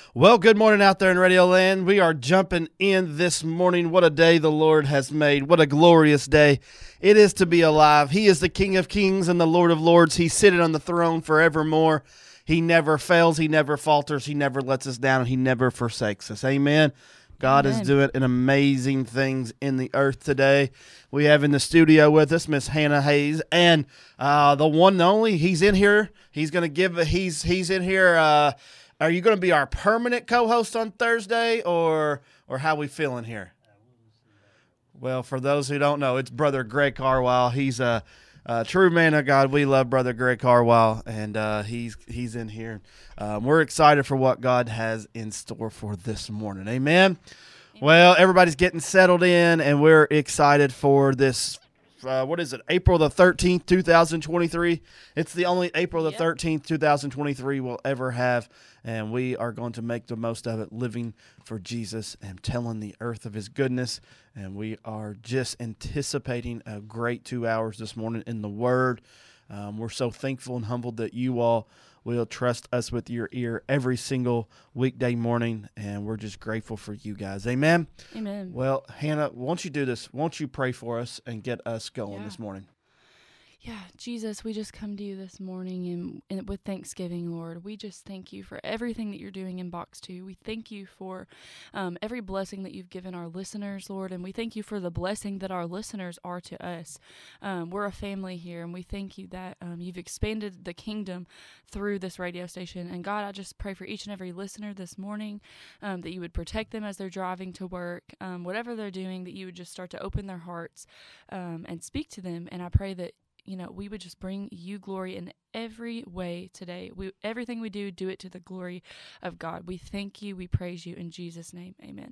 Well, good morning out there in Radio Land. We are jumping in this morning. What a day the Lord has made. What a glorious day it is to be alive. He is the King of Kings and the Lord of Lords. He's sitting on the throne forevermore. He never fails. He never falters. He never lets us down. He never forsakes us. Amen. God is doing an amazing things in the earth today. We have in the studio with us Miss Hannah Hayes and the one and only. He's in here. He's going to give. He's in here. Are you going to be our permanent co-host on Thursday, or how we feeling here? Well, for those who don't know, it's Brother Greg Carwile. He's a true man of God. We love Brother Greg Carwile, and he's in here. We're excited for what God has in store for this morning. Amen. Well, everybody's getting settled in, and we're excited for this. What is it? April the 13th, 2023. It's the only April the 13th, 2023 we'll ever have, and we are going to make the most of it, living for Jesus and telling the earth of his goodness. And we are just anticipating a great 2 hours this morning in the Word. We're so thankful and humbled that you all will trust us with your ear every single weekday morning, and we're just grateful for you guys. Amen? Amen. Well, Hannah, won't you do this? Won't you pray for us and get us going this morning? Yeah, Jesus, we just come to you this morning and with thanksgiving, Lord. We just thank you for everything that you're doing in Box 2. We thank you for every blessing that you've given our listeners, Lord, and we thank you for the blessing that our listeners are to us. We're a family here, and we thank you that you've expanded the kingdom through this radio station. And God, I just pray for each and every listener this morning that you would protect them as they're driving to work, whatever they're doing, that you would just start to open their hearts and speak to them. And I pray that we would just bring you glory in every way today. Everything we do it to the glory of God. We thank you. We praise you in Jesus' name. Amen.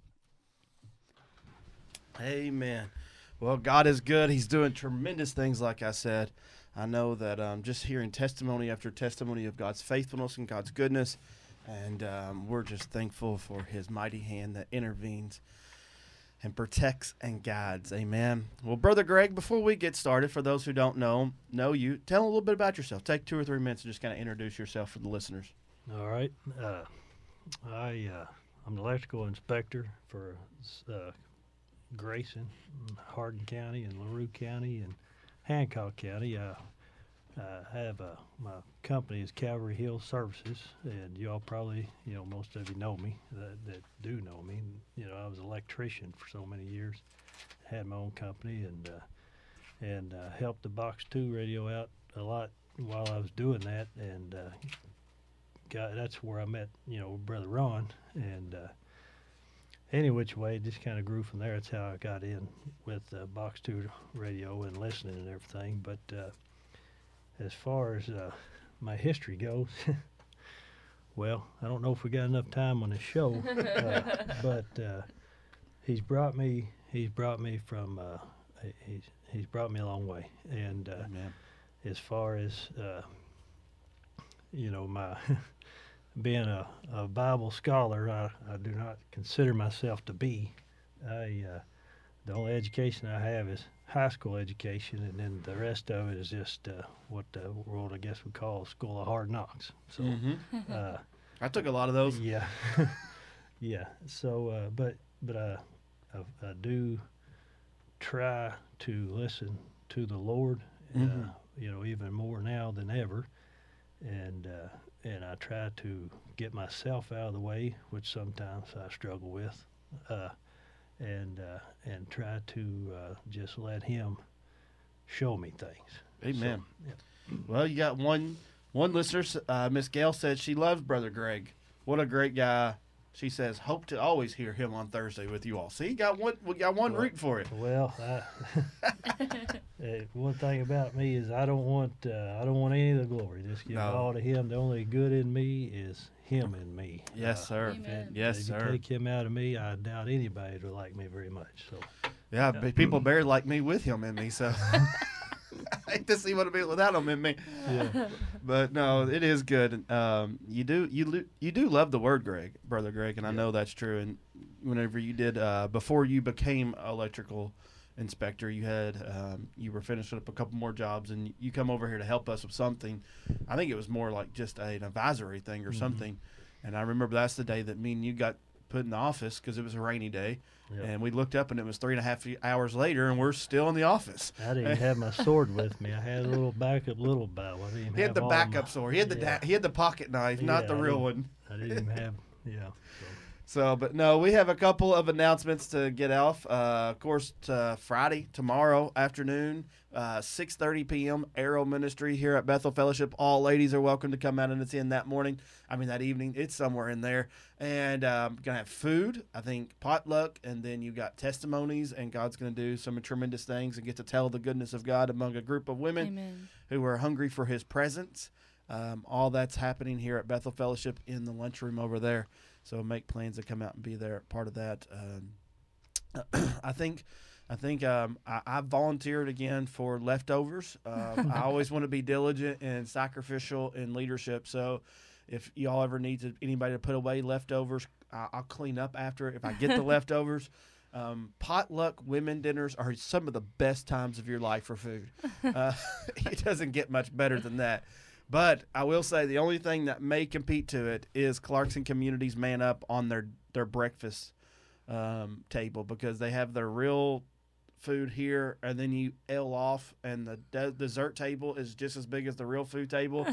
Amen. Well, God is good. He's doing tremendous things, like I said. I know that just hearing testimony after testimony of God's faithfulness and God's goodness, and we're just thankful for his mighty hand that intervenes and protects and guides. Amen. Well, Brother Greg, before we get started, for those who don't know you, tell a little bit about yourself. Take 2 or 3 minutes and just kind of introduce yourself for the listeners. All right. I'm an electrical inspector for Grayson, Hardin County, and LaRue County, and Hancock County. I have my company is Calvary Hill Services, and y'all probably, most of you know me that do know me. I was an electrician for so many years, had my own company, and helped the Box 2 radio out a lot while I was doing that, and that's where I met, Brother Ron, and any which way, it just kind of grew from there. That's how I got in with Box 2 radio and listening and everything, but as far as my history goes, well, I don't know if we got enough time on the show, but he's brought me from he's brought me a long way, and as far as my being a Bible scholar, I do not consider myself to be. The only education I have is high school education, and then the rest of it is just what the world, I guess, would call School of Hard Knocks. So, I took a lot of those. Yeah, yeah. So, but I do try to listen to the Lord, even more now than ever, and I try to get myself out of the way, which sometimes I struggle with. And try to just let him show me things. Amen. So, yeah. Well, you got one listener, Miss Gail, said she loves Brother Greg. What a great guy. She says, hope to always hear him on Thursday with you all. See, we got one rooting for it. Well, one thing about me is I don't want any of the glory. Just give it all to him. The only good in me is him in me. Yes, sir. Yes, sir. If you take him out of me, I doubt anybody would like me very much. So, yeah. People barely like me with him in me, so I hate to see what it'd be without him in me. Yeah. But no, it is good. You do love the Word, Brother Greg, and I know that's true. And whenever you did before you became electrical inspector, you were finishing up a couple more jobs, and you come over here to help us with something. I think it was more like just an advisory thing or something. And I remember that's the day that me and you got put in the office because it was a rainy day. Yep. And we looked up, and it was 3.5 hours later, and we're still in the office. I didn't have my sword with me. I had a little backup little bow. I didn't even He had have the all backup my, sword. He had the yeah. he had the pocket knife, not the Yeah, real one. I didn't even have, yeah. So. So, but no, we have a couple of announcements to get off. Of course, Friday, tomorrow afternoon, 6:30 p.m., Arrow Ministry here at Bethel Fellowship. All ladies are welcome to come out and attend that morning. I mean, that evening. It's somewhere in there. And going to have food, I think potluck, and then you got testimonies, and God's going to do some tremendous things and get to tell the goodness of God among a group of women Amen. who are hungry for his presence. All that's happening here at Bethel Fellowship in the lunchroom over there. So make plans to come out and be there, part of that. I think I volunteered again for leftovers. I always want to be diligent and sacrificial in leadership. So if y'all ever need anybody to put away leftovers, I'll clean up after if I get the leftovers. Potluck women dinners are some of the best times of your life for food. It doesn't get much better than that. But I will say the only thing that may compete to it is Clarkson Community's Man Up on their breakfast table, because they have their real food here, and then you L off, and the dessert table is just as big as the real food table.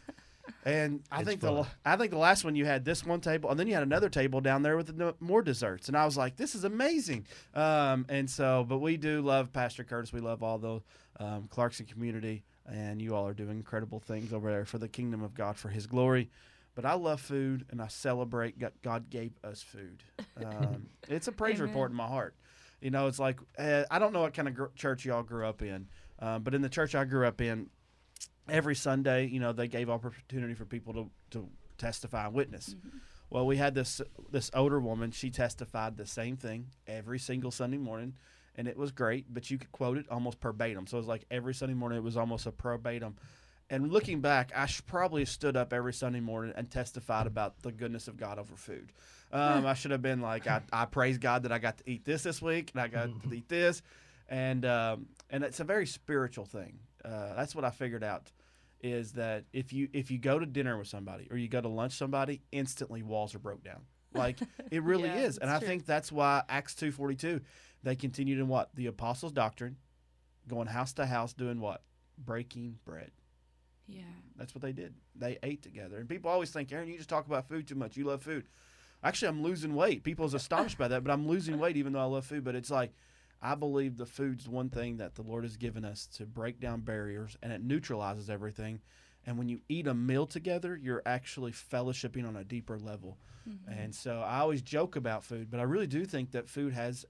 And I think the last one you had this one table, and then you had another table down there with more desserts, and I was like, this is amazing. And so, but we do love Pastor Curtis. We love all the Clarkson Community. And you all are doing incredible things over there for the kingdom of God, for his glory. But I love food, and I celebrate God gave us food. It's a praise Amen. report in my heart. You know, it's like, I don't know what kind of church y'all grew up in, but in the church I grew up in, every Sunday, you know, they gave opportunity for people to testify and witness. Mm-hmm. Well, we had this older woman. She testified the same thing every single Sunday morning. And it was great, but you could quote it almost verbatim. So it was like every Sunday morning it was almost a verbatim. And looking back, I probably stood up every Sunday morning and testified about the goodness of God over food. I should have been like, I praise God that I got to eat this week, and I got to eat this. And it's a very spiritual thing. That's what I figured out, is that if you go to dinner with somebody or you go to lunch with somebody, instantly walls are broke down. Like, it really Yeah, is. And I true. think that's why Acts 2:42, they continued in what? The apostles' doctrine, going house to house, doing what? Breaking bread. Yeah. That's what they did. They ate together. And people always think, Aaron, you just talk about food too much. You love food. Actually, I'm losing weight. People's astonished by that, but I'm losing weight even though I love food. But it's like, I believe the food's one thing that the Lord has given us to break down barriers, and it neutralizes everything. And when you eat a meal together, you're actually fellowshipping on a deeper level. Mm-hmm. And so I always joke about food, but I really do think that food has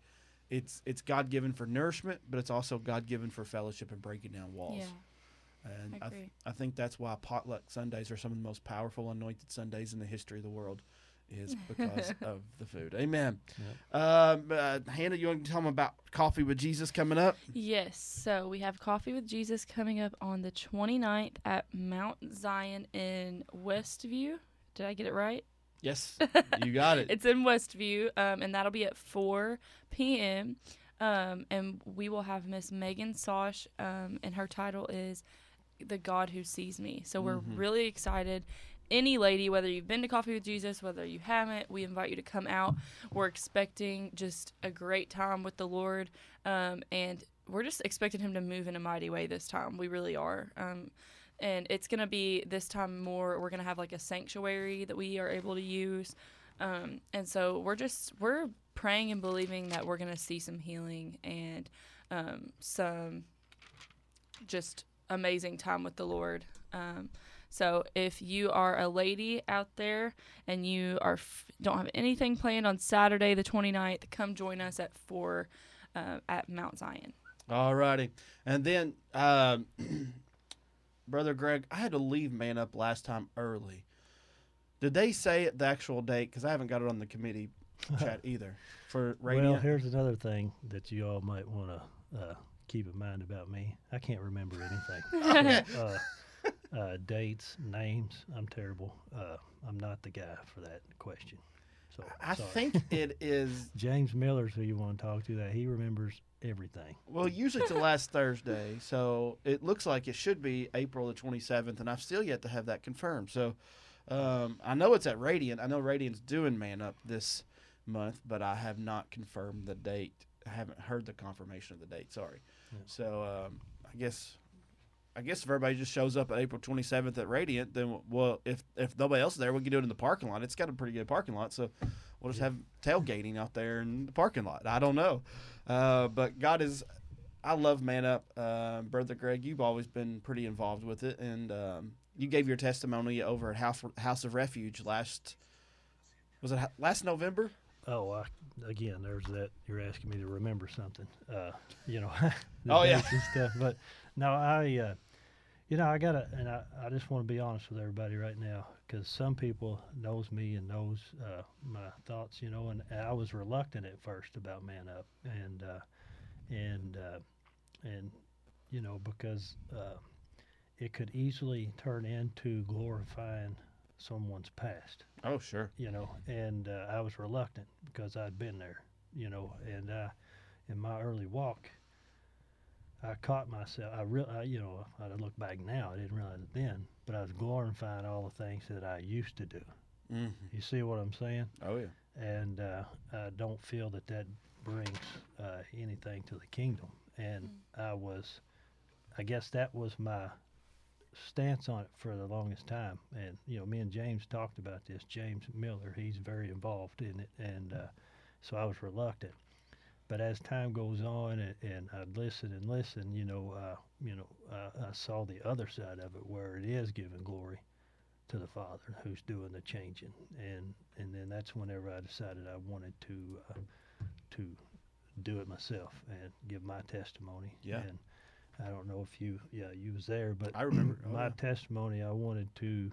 it's God-given for nourishment, but it's also God-given for fellowship and breaking down walls. Yeah. And I agree. I think that's why potluck Sundays are some of the most powerful anointed Sundays in the history of the world, is because of the food. Amen. Yep. Hannah, you want to tell them about Coffee with Jesus coming up? Yes. So we have Coffee with Jesus coming up on the 29th at Mount Zion in Westview. Did I get it right? Yes, you got it. It's in Westview, and that'll be at 4 p.m. And we will have Miss Megan Sosh, and her title is The God Who Sees Me. So we're really excited. Any lady, whether you've been to Coffee with Jesus, whether you haven't, we invite you to come out. We're expecting just a great time with the Lord, and we're just expecting him to move in a mighty way this time. We really are. And it's going to be this time more, we're going to have like a sanctuary that we are able to use. And so we're praying and believing that we're going to see some healing and some just amazing time with the Lord. So if you are a lady out there and you don't have anything planned on Saturday the 29th, come join us at 4 at Mount Zion. All righty. And then, Brother Greg, I had to leave Man Up last time early. Did they say it the actual date? Because I haven't got it on the committee chat either for radio. Well, here's another thing that you all might want to keep in mind about me. I can't remember anything. Dates, names, I'm terrible. I'm not the guy for that question. So I sorry. think it is. James Miller's who you want to talk to. That he remembers everything. Well, usually it's the last Thursday, so it looks like it should be April the 27th, and I've still yet to have that confirmed. So I know it's at Radiant. I know Radiant's doing Man Up this month, but I have not confirmed the date. I haven't heard the confirmation of the date. Sorry. Yeah. So I guess if everybody just shows up at April 27th at Radiant, then if nobody else is there, we can do it in the parking lot. It's got a pretty good parking lot, so we'll just have tailgating out there in the parking lot. I don't know, but God is. I love Man Up, Brother Greg. You've always been pretty involved with it, and you gave your testimony over at House of Refuge last November? Oh, again, there's that. You're asking me to remember something, the Oh, yeah. dates and stuff. But no, I gotta, and I just want to be honest with everybody right now, because some people knows me and knows my thoughts, and I was reluctant at first about Man Up, and because it could easily turn into glorifying someone's past. Oh, sure. And I was reluctant because I'd been there, and in my early walk, I caught myself. I look back now, I didn't realize it then, but I was glorifying all the things that I used to do. Mm-hmm. You see what I'm saying? Oh, yeah. And I don't feel that brings anything to the kingdom. And I guess that was my stance on it for the longest time. And me and James talked about this. James Miller, he's very involved in it, and so I was reluctant. But as time goes on, and I'd listen, I saw the other side of it, where it is giving glory to the Father who's doing the changing, and then that's whenever I decided I wanted to do it myself and give my testimony. Yeah. And I don't know if you was there, but I remember. my testimony. I wanted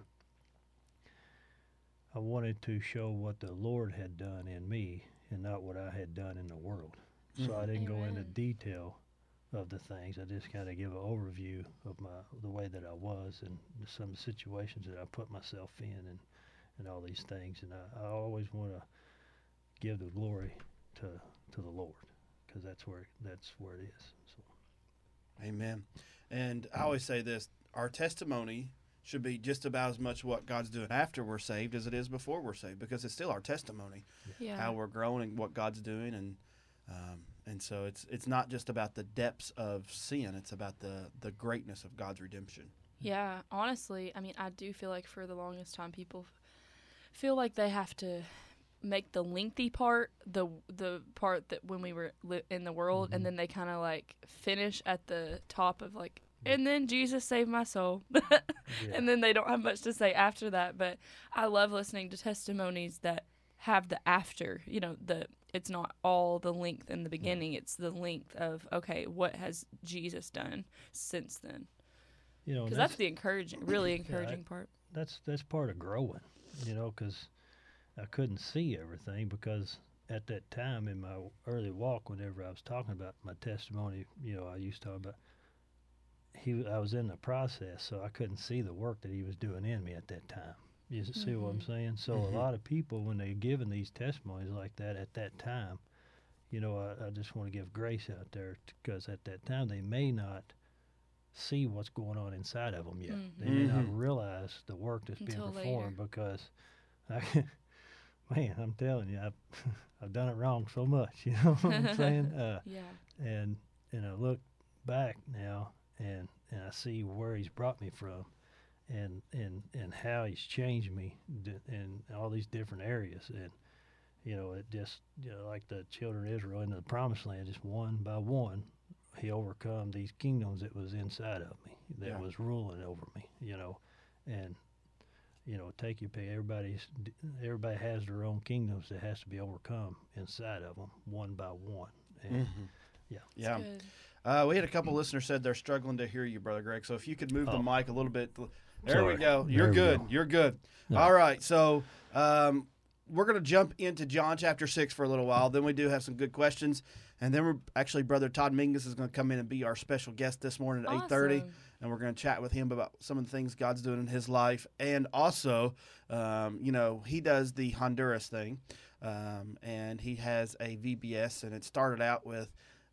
to show what the Lord had done in me, and not what I had done in the world. So I didn't go into Amen. detail of the things. I just kind of give an overview of the way that I was, and some situations that I put myself in, and all these things. And I always want to give the glory to the Lord, because that's where it is. So. Amen. And I always say this: our testimony should be just about as much what God's doing after we're saved as it is before we're saved, because it's still our testimony, Yeah. how we're growing and what God's doing, and so it's not just about the depths of sin; it's about the greatness of God's redemption. Yeah, honestly, I mean, I do feel like for the longest time people feel like they have to make the lengthy part the part that when we were in the world, and then they kind of like finish at the top of like, and then Jesus saved my soul. And then they don't have much to say after that. But I love listening to testimonies that have the after, it's not all the length in the beginning, it's the length of, okay, what has Jesus done since then? Because that's the really encouraging part. That's part of growing, because I couldn't see everything, because at that time in my early walk, whenever I was talking about my testimony, I used to talk about, I was in the process, so I couldn't see the work that he was doing in me at that time. You see what I'm saying? So a lot of people, when they're giving these testimonies like that at that time, I just want to give grace out there, because at that time they may not see what's going on inside of them yet. They may not realize the work that's being performed, because man, I'm telling you, I've done it wrong so much. You know what I'm saying? Yeah. And I look back now, and I see where he's brought me from, and how he's changed me in all these different areas. And it just, like the children of Israel in the Promised Land, just one by one, he overcome these kingdoms that was inside of me, that was ruling over me. And take your pick. Everybody has their own kingdoms that has to be overcome inside of them, one by one. And Yeah. We had a couple listeners said they're struggling to hear you, Brother Greg. So if you could move the mic a little bit. There we go. You're good. You're good. No. All right. So we're going to jump into John chapter 6 for a little while. Then we do have some good questions. And then Brother Todd Mingus is going to come in and be our special guest this morning at 8:30. And we're going to chat with him about some of the things God's doing in his life. And also, he does the Honduras thing. And he has a VBS, and it started out with,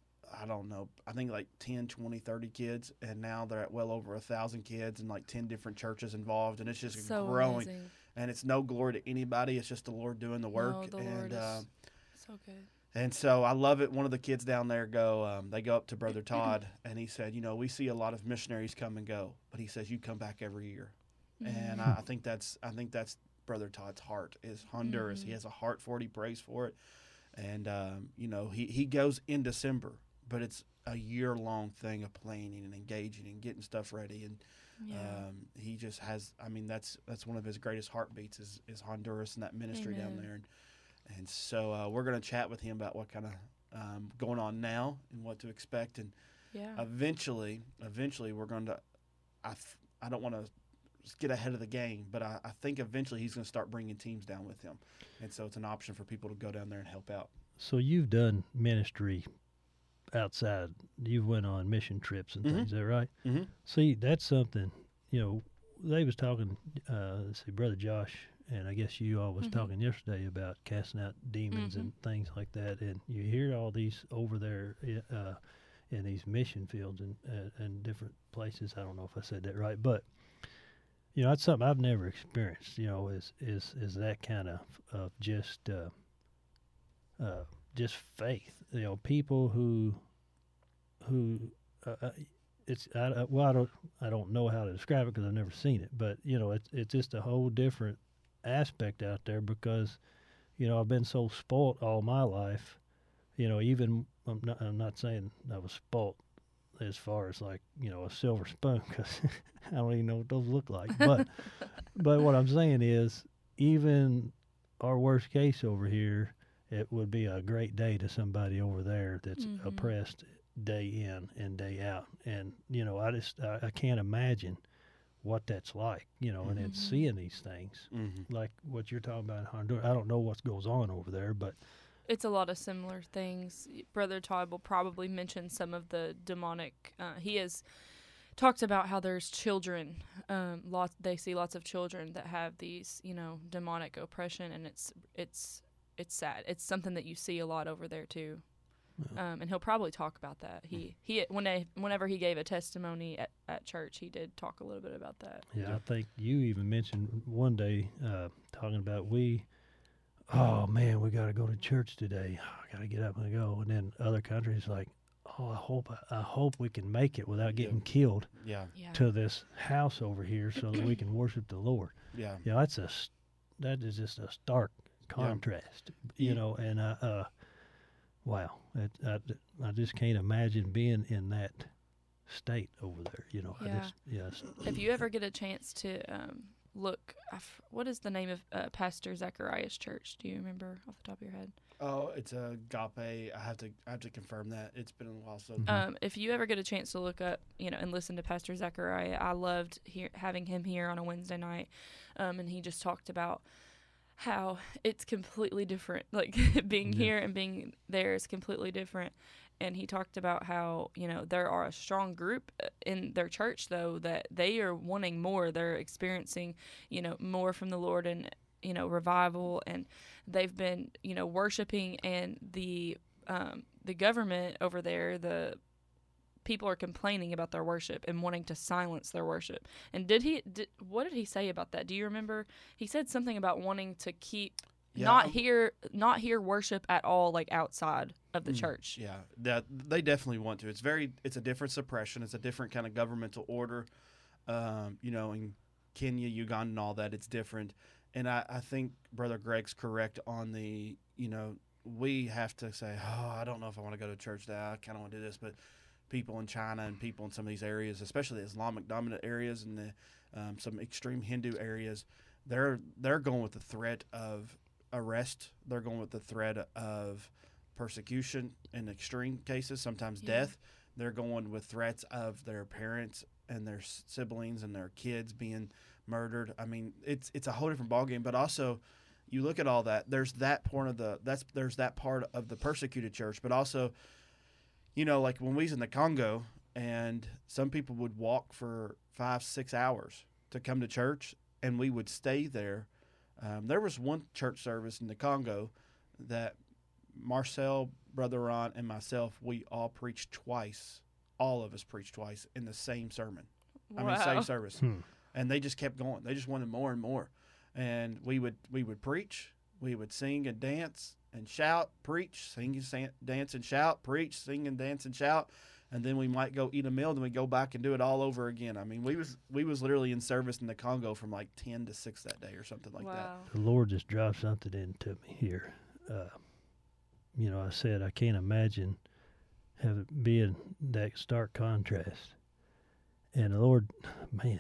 I don't know, I think like 10, 20, 30 kids, and now they're at well over 1,000 kids and like 10 different churches involved, and it's just So growing. amazing. And it's no glory to anybody. It's just the Lord doing the work. No, the Lord and is so good. and so I love it. One of the kids down there they go up to Brother Todd, and he said, we see a lot of missionaries come and go, but he says you come back every year. And I think that's Brother Todd's heart is Honduras. He has a heart for it. He prays for it. And, he goes in December, but it's a year-long thing of planning and engaging and getting stuff ready. And he just has, that's one of his greatest heartbeats is Honduras and that ministry down there. And so we're going to chat with him about what kind of going on now and what to expect. And eventually we're going to, I don't want to get ahead of the game, but I think eventually he's going to start bringing teams down with him. And so it's an option for people to go down there and help out. So you've done ministry outside. You've went on mission trips and things, is that right? Mm-hmm. See, that's something, they was talking, Brother Josh, and I guess you all was talking yesterday about casting out demons and things like that. And you hear all these over there in these mission fields and different places. I don't know if I said that right, but that's something I've never experienced. Is that kind of just faith. People who it's I don't know how to describe it because I've never seen it, but it's just a whole different aspect out there because I've been so spoilt all my life. Even I'm not saying I was spoilt as far as like a silver spoon because I don't even know what those look like. But what I'm saying is even our worst case over here, it would be a great day to somebody over there that's oppressed day in and day out. And I can't imagine what that's like. And then seeing these things like what you're talking about in Honduras. I don't know what goes on over there, but it's a lot of similar things. Brother Todd will probably mention some of the demonic. He has talked about how there's children. They see lots of children that have these, demonic oppression, and it's sad. It's something that you see a lot over there too. And he'll probably talk about that. Whenever he gave a testimony at church, he did talk a little bit about that. Yeah, I think you even mentioned one day talking about oh man, we got to go to church today. I got to get up and go. And then other countries like, oh, I hope we can make it without getting killed to this house over here so that we can worship the Lord. Yeah. That is just a stark contrast, and wow. I just can't imagine being in that state over there, If you ever get a chance to look, what is the name of Pastor Zacharias' church? Do you remember off the top of your head? Oh, it's Agape. I have to confirm that. It's been a while. So, if you ever get a chance to look up, and listen to Pastor Zachariah, I loved having him here on a Wednesday night, and he just talked about how it's completely different. Like being here and being there is completely different. And he talked about how, there are a strong group in their church, though, that they are wanting more. They're experiencing, more from the Lord and, revival. And they've been, worshiping. And the government over there, the people are complaining about their worship and wanting to silence their worship. And what did he say about that? Do you remember? He said something about wanting to keep not hear worship at all, like outside of the church. Yeah, they definitely want to. It's a different suppression. It's a different kind of governmental order. In Kenya, Uganda, and all that, it's different. And I think Brother Greg's correct on the, we have to say, I don't know if I want to go to church now. I kind of want to do this, but people in China and people in some of these areas, especially the Islamic dominant areas and the some extreme Hindu areas, they're going with the threat of arrest. They're going with the threat of persecution in extreme cases, sometimes death. They're going with threats of their parents and their siblings and their kids being murdered. I mean, it's a whole different ballgame. But also, you look at all that. There's that part of the persecuted church, but also, like when we was in the Congo, and some people would walk for 5-6 hours to come to church, and we would stay there. There was one church service in the Congo that Marcel Brother Ron, and myself, we all preached twice. All of us preached twice in the same sermon. I mean, same service. And they just kept going. They just wanted more and more. And we would preach, we would sing and dance and shout, preach, sing and dance and shout, preach, sing and dance and shout. And then we might go eat a meal, then we go back and do it all over again. I mean, we was literally in service in the Congo from like 10 to 6 that day or something like that. The Lord just dropped something into me here. I said I can't imagine being that stark contrast. And the Lord, man,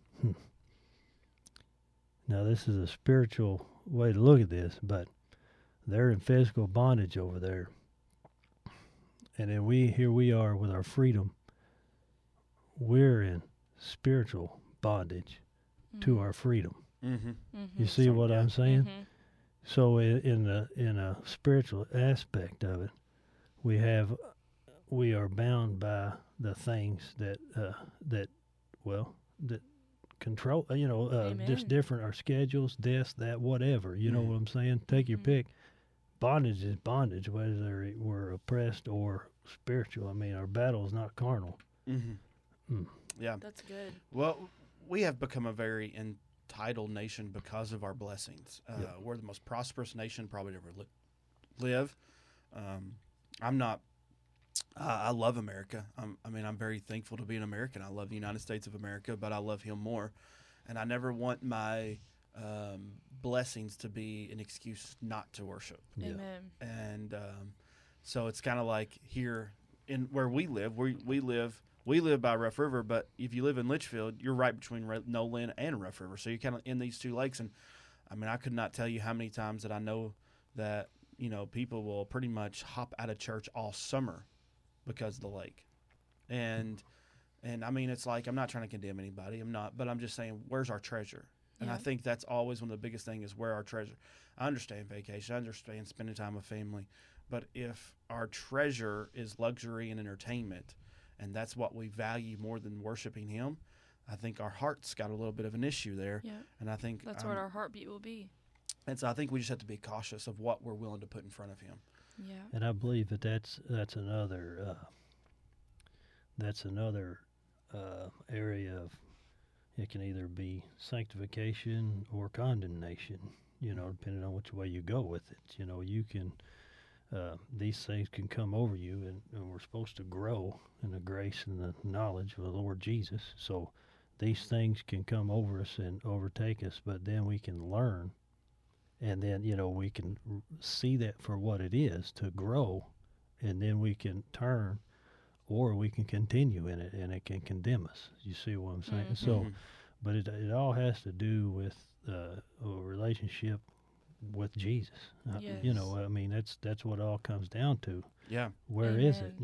now this is a spiritual way to look at this, but they're in physical bondage over there. And then here we are with our freedom. We're in spiritual bondage to our freedom. Mm-hmm. You see what I'm saying? Mm-hmm. So in a spiritual aspect of it, we are bound by the things that control. Just different our schedules, this, that, whatever. You know what I'm saying? Take your pick. Bondage is bondage, whether we're oppressed or spiritual. I mean, our battle is not carnal. Yeah. That's good. Well, we have become a very entitled nation because of our blessings. We're the most prosperous nation probably to ever live. I love America. I'm very thankful to be an American. I love the United States of America, but I love him more. And I never want my blessings to be an excuse not to worship. Amen. And so it's kind of like here in where we live. We live by Rough River, but if you live in Litchfield, you're right between Nolan and Rough River. So you're kind of in these two lakes. And I mean, I could not tell you how many times that I know that, people will pretty much hop out of church all summer because of the lake. And I mean, it's like, I'm not trying to condemn anybody. I'm not, but I'm just saying, where's our treasure? And I think that's always one of the biggest things is where our treasure. I understand vacation. I understand spending time with family. But if our treasure is luxury and entertainment, and that's what we value more than worshiping him, I think our heart's got a little bit of an issue there. Yeah. And I think that's what our heartbeat will be. And so I think we just have to be cautious of what we're willing to put in front of him. Yeah. And I believe that's another area of it can either be sanctification or condemnation, depending on which way you go with it. You can these things can come over you, and we're supposed to grow in the grace and the knowledge of the Lord Jesus. So these things can come over us and overtake us, but then we can learn, and then we can see that for what it is to grow, and then we can turn, or we can continue in it, and it can condemn us. You see what I'm saying? So, but it all has to do with a relationship with Jesus. Yes. I mean, that's what it all comes down to. Yeah. Where is it?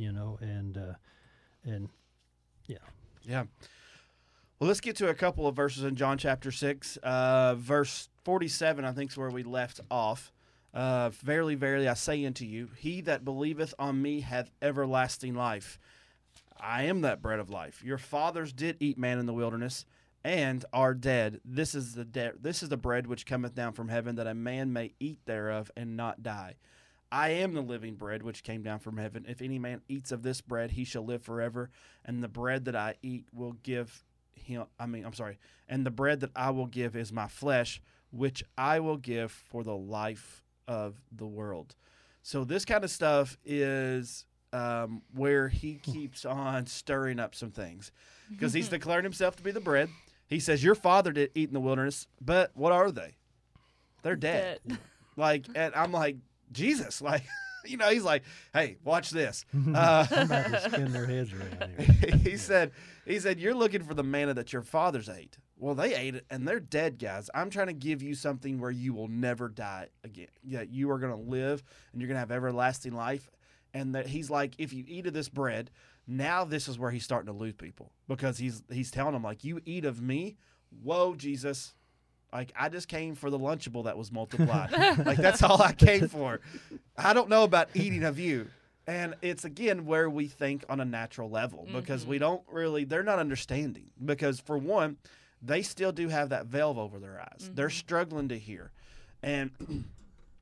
And yeah. Yeah. Well, let's get to a couple of verses in John chapter 6. Verse 47, I think, is where we left off. Verily, verily, I say unto you, he that believeth on me hath everlasting life. I am that bread of life. Your fathers did eat manna in the wilderness, and are dead. This is the bread which cometh down from heaven, that a man may eat thereof and not die. I am the living bread which came down from heaven. If any man eats of this bread, he shall live forever. And the bread that I eat will give him. And the bread that I will give is my flesh, which I will give for the life of the world. So this kind of stuff is where he keeps on stirring up some things, because he's declaring himself to be the bread. He says, your father did eat in the wilderness, but what are they? They're dead. And I'm like, Jesus, he's like, hey, watch this. I'm about to spin their heads around here. He said, you're looking for the manna that your fathers ate. Well, they ate it, and they're dead, guys. I'm trying to give you something where you will never die again. Yeah, you are going to live, and you're going to have everlasting life. And that he's like, if you eat of this bread, now this is where he's starting to lose people, because he's telling them, like, you eat of me, whoa, Jesus. Like, I just came for the Lunchable that was multiplied. Like, that's all I came for. I don't know about eating of you. And it's, again, where we think on a natural level, because we don't really, they're not understanding. Because, for one, they still do have that veil over their eyes. They're struggling to hear. And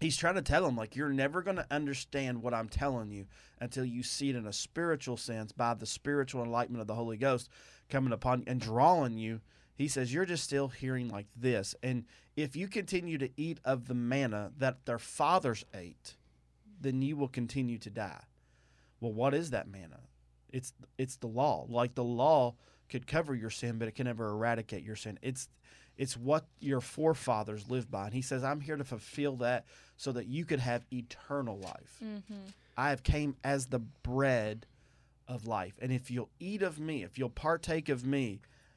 he's trying to tell him, like, you're never going to understand what I'm telling you until you see it in a spiritual sense by the spiritual enlightenment of the Holy Ghost coming upon you and drawing you. He says, you're just still hearing like this. And if you continue to eat of the manna that their fathers ate, then you will continue to die. Well, what is that manna? It's the law. Like, the law could cover your sin, but it can never eradicate your sin. It's what your forefathers lived by. And he says, I'm here to fulfill that so that you could have eternal life. Mm-hmm. I have came as the bread of life. And if you'll eat of me, if you'll partake of me,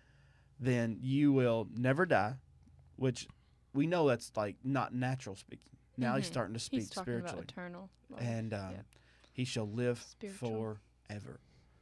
then you will never die, which we know that's like not natural speaking. Now he's starting to speak He's talking spiritually. about eternal life. And he shall live Spiritual. forever.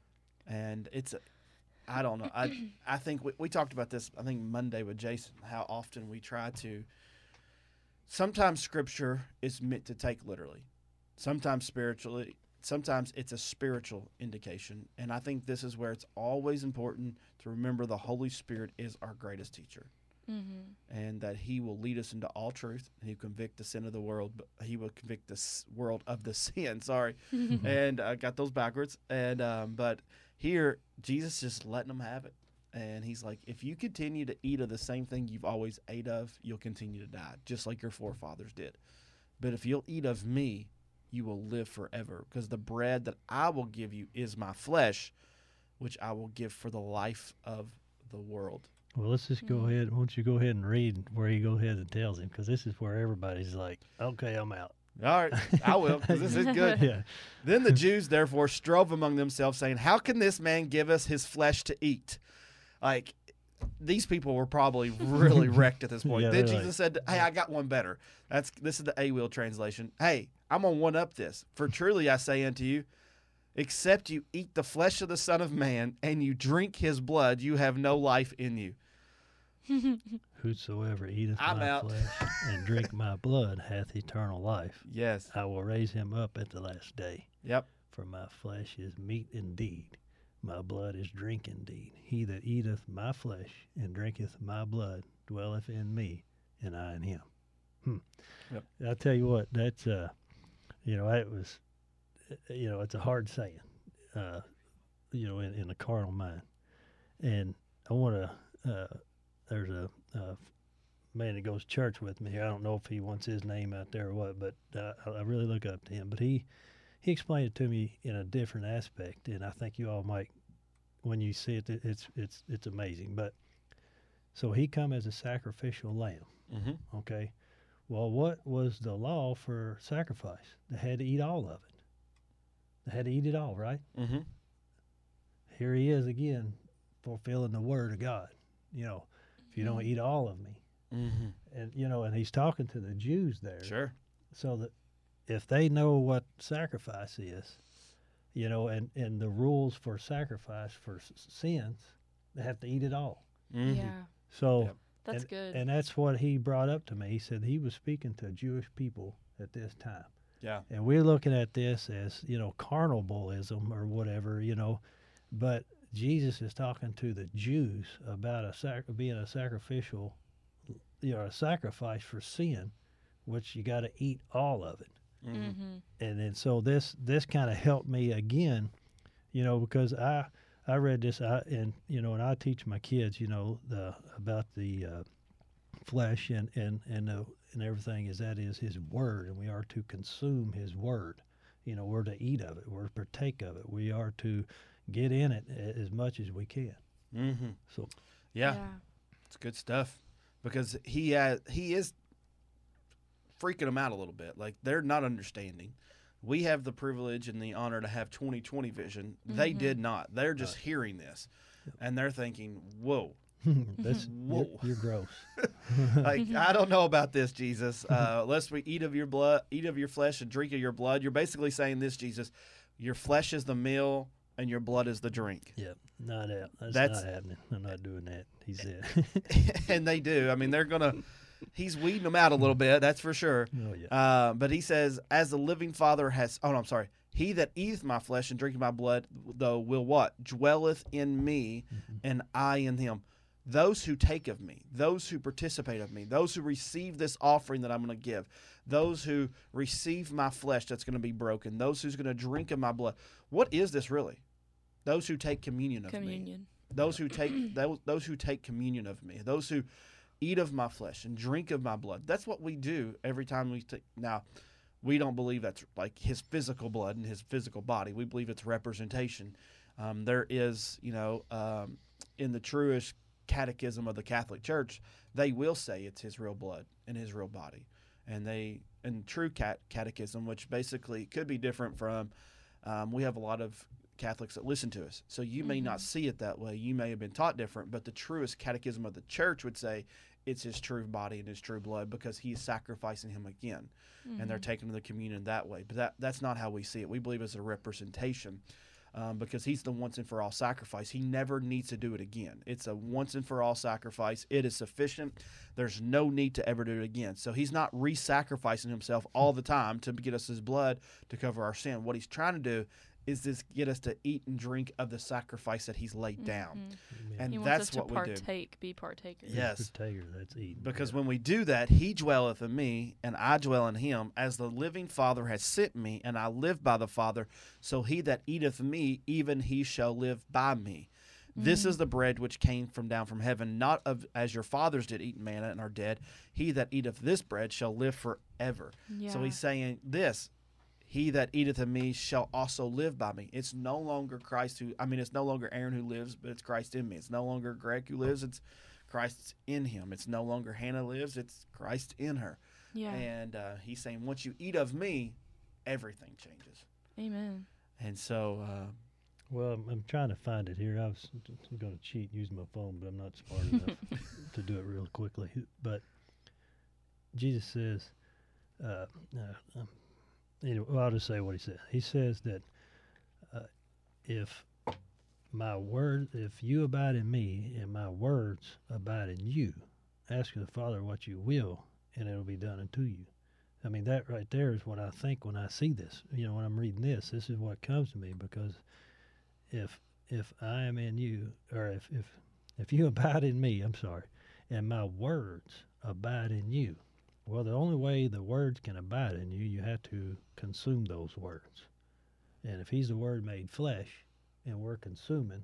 And it's I don't know. I think we talked about this, I think, Monday with Jason, how often we try to. Sometimes Scripture is meant to take literally. Sometimes spiritually. Sometimes it's a spiritual indication. And I think this is where it's always important to remember the Holy Spirit is our greatest teacher. Mm-hmm. And that he will lead us into all truth. And he will convict the sin of the world. But he will convict the world of the sin. Sorry. And I got those backwards. And but here, Jesus just letting them have it. And he's like, if you continue to eat of the same thing you've always ate of, you'll continue to die, just like your forefathers did. But if you'll eat of me, you will live forever. Because the bread that I will give you is my flesh, which I will give for the life of the world. Well, let's just go ahead. Why don't you go ahead and read where he goes ahead and tells him? Because this is where everybody's like, okay, I'm out. All right, I will, because this is good. Yeah. Then the Jews, therefore, strove among themselves, saying, how can this man give us his flesh to eat? Like, these people were probably really wrecked at this point. Yeah, Then they're Jesus said, hey, I got one better. This is the A-Wheel translation. Hey, I'm going to one-up this. For truly I say unto you, except you eat the flesh of the Son of Man and you drink his blood, you have no life in you. Whosoever eateth I'm my out. flesh and drink my blood hath eternal life. Yes. I will raise him up at the last day. Yep. For my flesh is meat indeed, my blood is drink indeed. He that eateth my flesh and drinketh my blood dwelleth in me, and I in him. Yep. I tell you what, that's it was, it's a hard saying, in the carnal mind. And I want to. There's a man that goes to church with me here. I don't know if he wants his name out there or what, but I really look up to him. But he explained it to me in a different aspect, and I think you all might, when you see it, it's amazing. But so he come as a sacrificial lamb. Mm-hmm. Okay, well, what was the law for sacrifice? They had to eat all of it. They had to eat it all, right? Mm-hmm. Here he is again, fulfilling the word of God. If you don't eat all of me, and and he's talking to the Jews there. Sure. So that if they know what sacrifice is, and the rules for sacrifice for sins, they have to eat it all. Mm-hmm. Yeah, So Yep. that's good. and that's what he brought up to me. He said he was speaking to Jewish people at this time. Yeah. And we're looking at this as, carnalism or whatever, but Jesus is talking to the Jews about being a sacrificial, a sacrifice for sin, which you got to eat all of it. Mm-hmm. And then so this kind of helped me again, because I read this, and I teach my kids, about the flesh and everything that is His Word, and we are to consume His Word. We're to eat of it, we're to partake of it, we are to get in it as much as we can. Mm-hmm. So Yeah. It's good stuff, because he is freaking them out a little bit. Like, they're not understanding. We have the privilege and the honor to have 20/20 vision. They did not. They're just hearing this, and they're thinking, "Whoa, Whoa. You're gross. like, I don't know about this, Jesus. Lest we eat of your blood, eat of your flesh, and drink of your blood." You're basically saying this, Jesus: your flesh is the meal, and your blood is the drink. Yep, not out. That's not happening. I'm not doing that. He said. And they do. I mean, they're gonna. He's weeding them out a little bit, that's for sure. Oh yeah. But he says, "As the living Father has." Oh, no, I'm sorry. "He that eateth my flesh and drinketh my blood, though will what? Dwelleth in me, and I in him." Those who take of me, those who participate of me, those who receive this offering that I'm going to give, those who receive my flesh that's going to be broken, those who's going to drink of my blood. What is this really? Those who take communion of me. Communion. Those who take those who take communion of me. Those who eat of my flesh and drink of my blood. That's what we do every time we take. Now, we don't believe that's like his physical blood and his physical body. We believe it's representation. There is, in the truest catechism of the Catholic Church, they will say it's his real blood and his real body. And in true catechism, which basically could be different from, we have a lot of Catholics that listen to us. So you may not see it that way. You may have been taught different, but the truest catechism of the church would say it's his true body and his true blood because he's sacrificing him again. And they're taking the communion that way. But that's not how we see it. We believe it's a representation because he's the once and for all sacrifice. He never needs to do it again. It's a once and for all sacrifice. It is sufficient. There's no need to ever do it again. So he's not re-sacrificing himself all the time to get us his blood to cover our sin. What he's trying to do is this get us to eat and drink of the sacrifice that he's laid down. And He wants that's us to what we do. partake, be partakers. Yes. Partaker, that's eating. Because when we do that, he dwelleth in me, and I dwell in him, as the living Father has sent me, and I live by the Father. So he that eateth me, even he shall live by me. This is the bread which came down from heaven, not of as your fathers did eat manna and are dead. He that eateth this bread shall live forever. Yeah. So he's saying this. He that eateth of me shall also live by me. It's no longer it's no longer Aaron who lives, but it's Christ in me. It's no longer Greg who lives, it's Christ in him. It's no longer Hannah lives, it's Christ in her. Yeah. And he's saying, once you eat of me, everything changes. Amen. And so, Well, I'm trying to find it here. I was going to cheat and use my phone, but I'm not smart enough to do it real quickly. But Jesus says, anyway, well, I'll just say what he said. He says that if you abide in me and my words abide in you, ask the Father what you will, and it'll be done unto you. I mean, that right there is what I think when I see this. When I'm reading this is what comes to me, because if I am in you, or if you abide in me, and my words abide in you. Well, the only way the words can abide in you, you have to consume those words. And if he's the Word made flesh, and we're consuming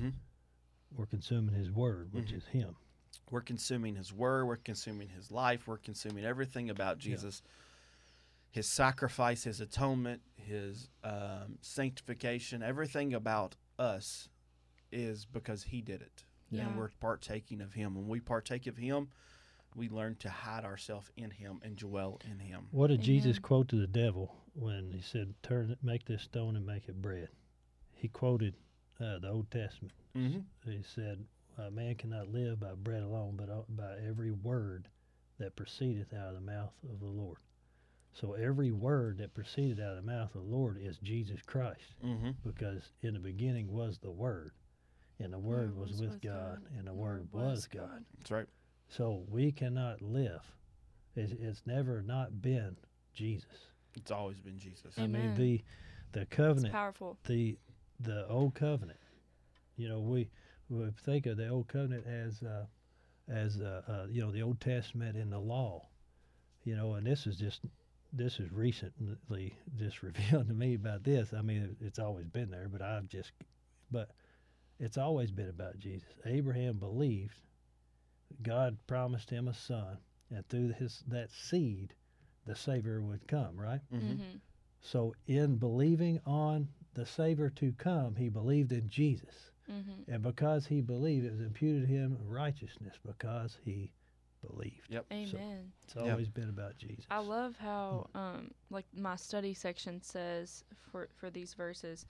his Word, which is him. we're consuming his word, we're consuming his life, we're consuming everything about Jesus. His sacrifice, his atonement, his sanctification, everything about us is because he did it. Yeah. And we're partaking of him. When we partake of him, we learn to hide ourselves in him and dwell in him. What did Jesus Amen. quote to the devil when he said, make this stone and make it bread? He quoted the Old Testament. Mm-hmm. He said, man cannot live by bread alone, but by every word that proceedeth out of the mouth of the Lord. So every word that proceeded out of the mouth of the Lord is Jesus Christ, Mm-hmm. because in the beginning was the Word, and the Word was with God, and the Word was God. That's right. So we cannot live. It's never not been Jesus. It's always been Jesus. I Amen. mean, the It's covenant, powerful. the old covenant. We think of the old covenant as the Old Testament and the law. And this is recently just revealed to me about this. I mean, it's always been there, but it's always been about Jesus. Abraham believed God promised him a son, and through that seed, the Savior would come, right? Mm-hmm. So in believing on the Savior to come, he believed in Jesus. Mm-hmm. And because he believed, it was imputed to him righteousness because he believed. Yep. Amen. It's always been about Jesus. I love how, like my study section says for these verses,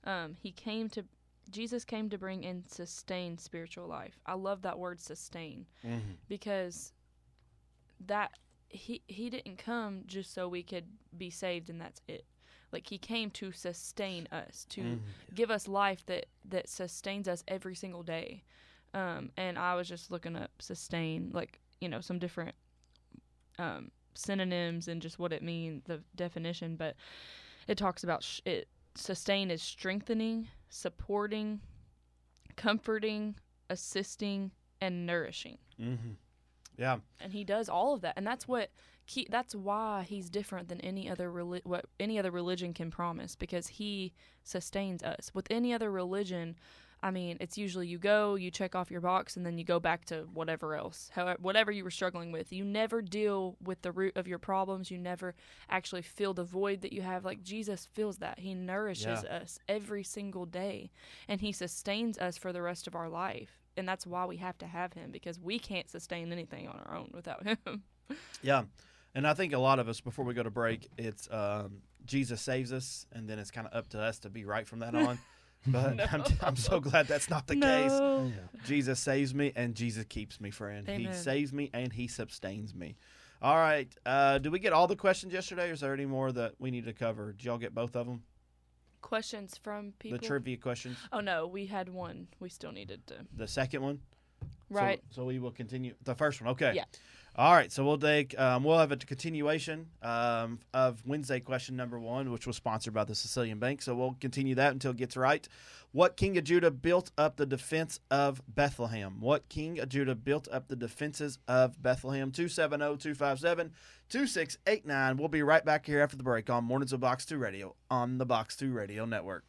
Jesus came to bring and sustain spiritual life. I love that word sustain, Mm-hmm. because that he didn't come just so we could be saved and that's it. Like, he came to sustain us, to give us life that sustains us every single day. And I was just looking up sustain, like, some different synonyms and just what it means, the definition. But it talks about sustain is strengthening, supporting, comforting, assisting, and nourishing. Mm-hmm. Yeah. And he does all of that, and that's why he's different than what any other religion can promise, because he sustains us. With any other religion, I mean, it's usually you check off your box, and then you go back to whatever else, whatever you were struggling with. You never deal with the root of your problems. You never actually fill the void that you have. Like Jesus fills that. He nourishes us every single day, and he sustains us for the rest of our life. And that's why we have to have him, because we can't sustain anything on our own without him. Yeah. And I think a lot of us, before we go to break, it's Jesus saves us, and then it's kind of up to us to be right from that on. But I'm so glad that's not the case. Yeah. Jesus saves me, and Jesus keeps me, friend. Amen. He saves me, and he sustains me. All right. Did we get all the questions yesterday, or is there any more that we need to cover? Did y'all get both of them? Questions from people? The trivia questions? Oh, no. We had one. We still needed to. The second one? Right. So we will continue. The first one. Okay. Yeah. All right. So we'll have a continuation of Wednesday question number 1, which was sponsored by the Sicilian Bank. So we'll continue that until it gets right. What king of Judah built up the defense of Bethlehem? What king of Judah built up the defenses of Bethlehem? 270-257-2689. We'll be right back here after the break on Mornings of Box 2 Radio on the Box 2 Radio Network.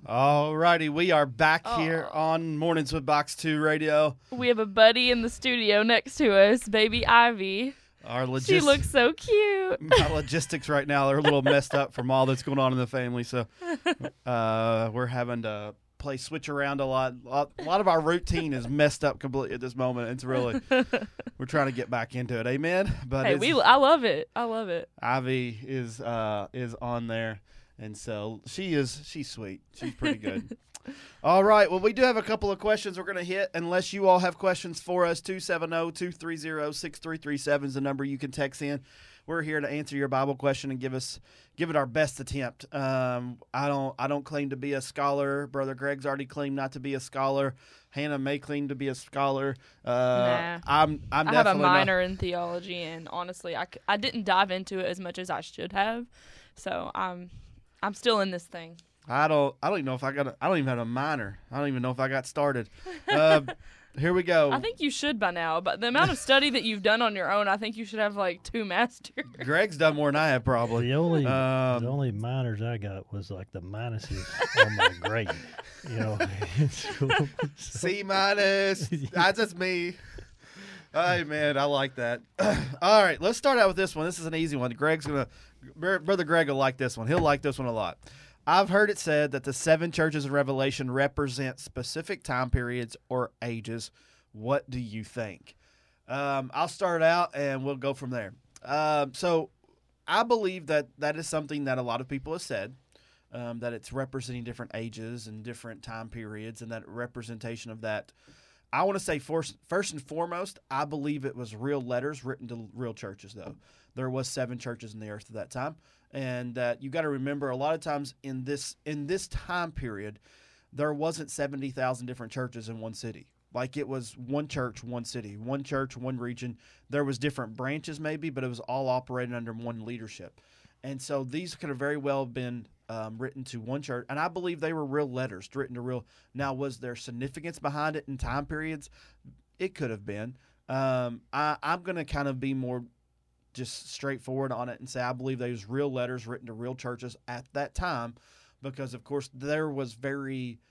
All righty, we are back here Aw. on Mornings with Box 2 Radio. We have a buddy in the studio next to us, baby Ivy. Our She looks so cute. my logistics right now are a little messed up from all that's going on in the family, so we're having to play switch around a lot. A lot of our routine is messed up completely at this moment. It's really we're trying to get back into it. Amen. But Hey, I love it. I love it. Ivy is on there, and so she's sweet. She's pretty good. All right. Well, we do have a couple of questions we're going to hit. Unless you all have questions for us, 270-230-6337 is the number you can text in. We're here to answer your Bible question and give it our best attempt. I don't claim to be a scholar. Brother Greg's already claimed not to be a scholar. Hannah may claim to be a scholar. Nah. I'm I have a definitely minor in theology, and honestly, I didn't dive into it as much as I should have. So I'm still in this thing. I don't even know if I don't even have a minor. I don't even know if I got started. Here we go. I think you should by now, but the amount of study that you've done on your own, I think you should have like 2 masters. Greg's done more than I have probably. The only minors I got was like the minuses on my grade. You know, C minus. That's just me. Hey man, I like that. All right, let's start out with this one. This is an easy one. Brother Greg will like this one. He'll like this one a lot. I've heard it said that the 7 churches in Revelation represent specific time periods or ages. What do you think? I'll start out and we'll go from there. So I believe that is something that a lot of people have said, that it's representing different ages and different time periods, and that representation of that. I want to say first and foremost, I believe it was real letters written to real churches, though. There was 7 churches in the earth at that time. And you got to remember, a lot of times in this time period, there wasn't 70,000 different churches in one city. Like it was one church, one city, one church, one region. There was different branches maybe, but it was all operating under one leadership. And so these could have very well been written to one church. And I believe they were real letters written to real. Now, was there significance behind it in time periods? It could have been. I'm going to kind of be more just straightforward on it and say I believe those real letters written to real churches at that time, because of course there was very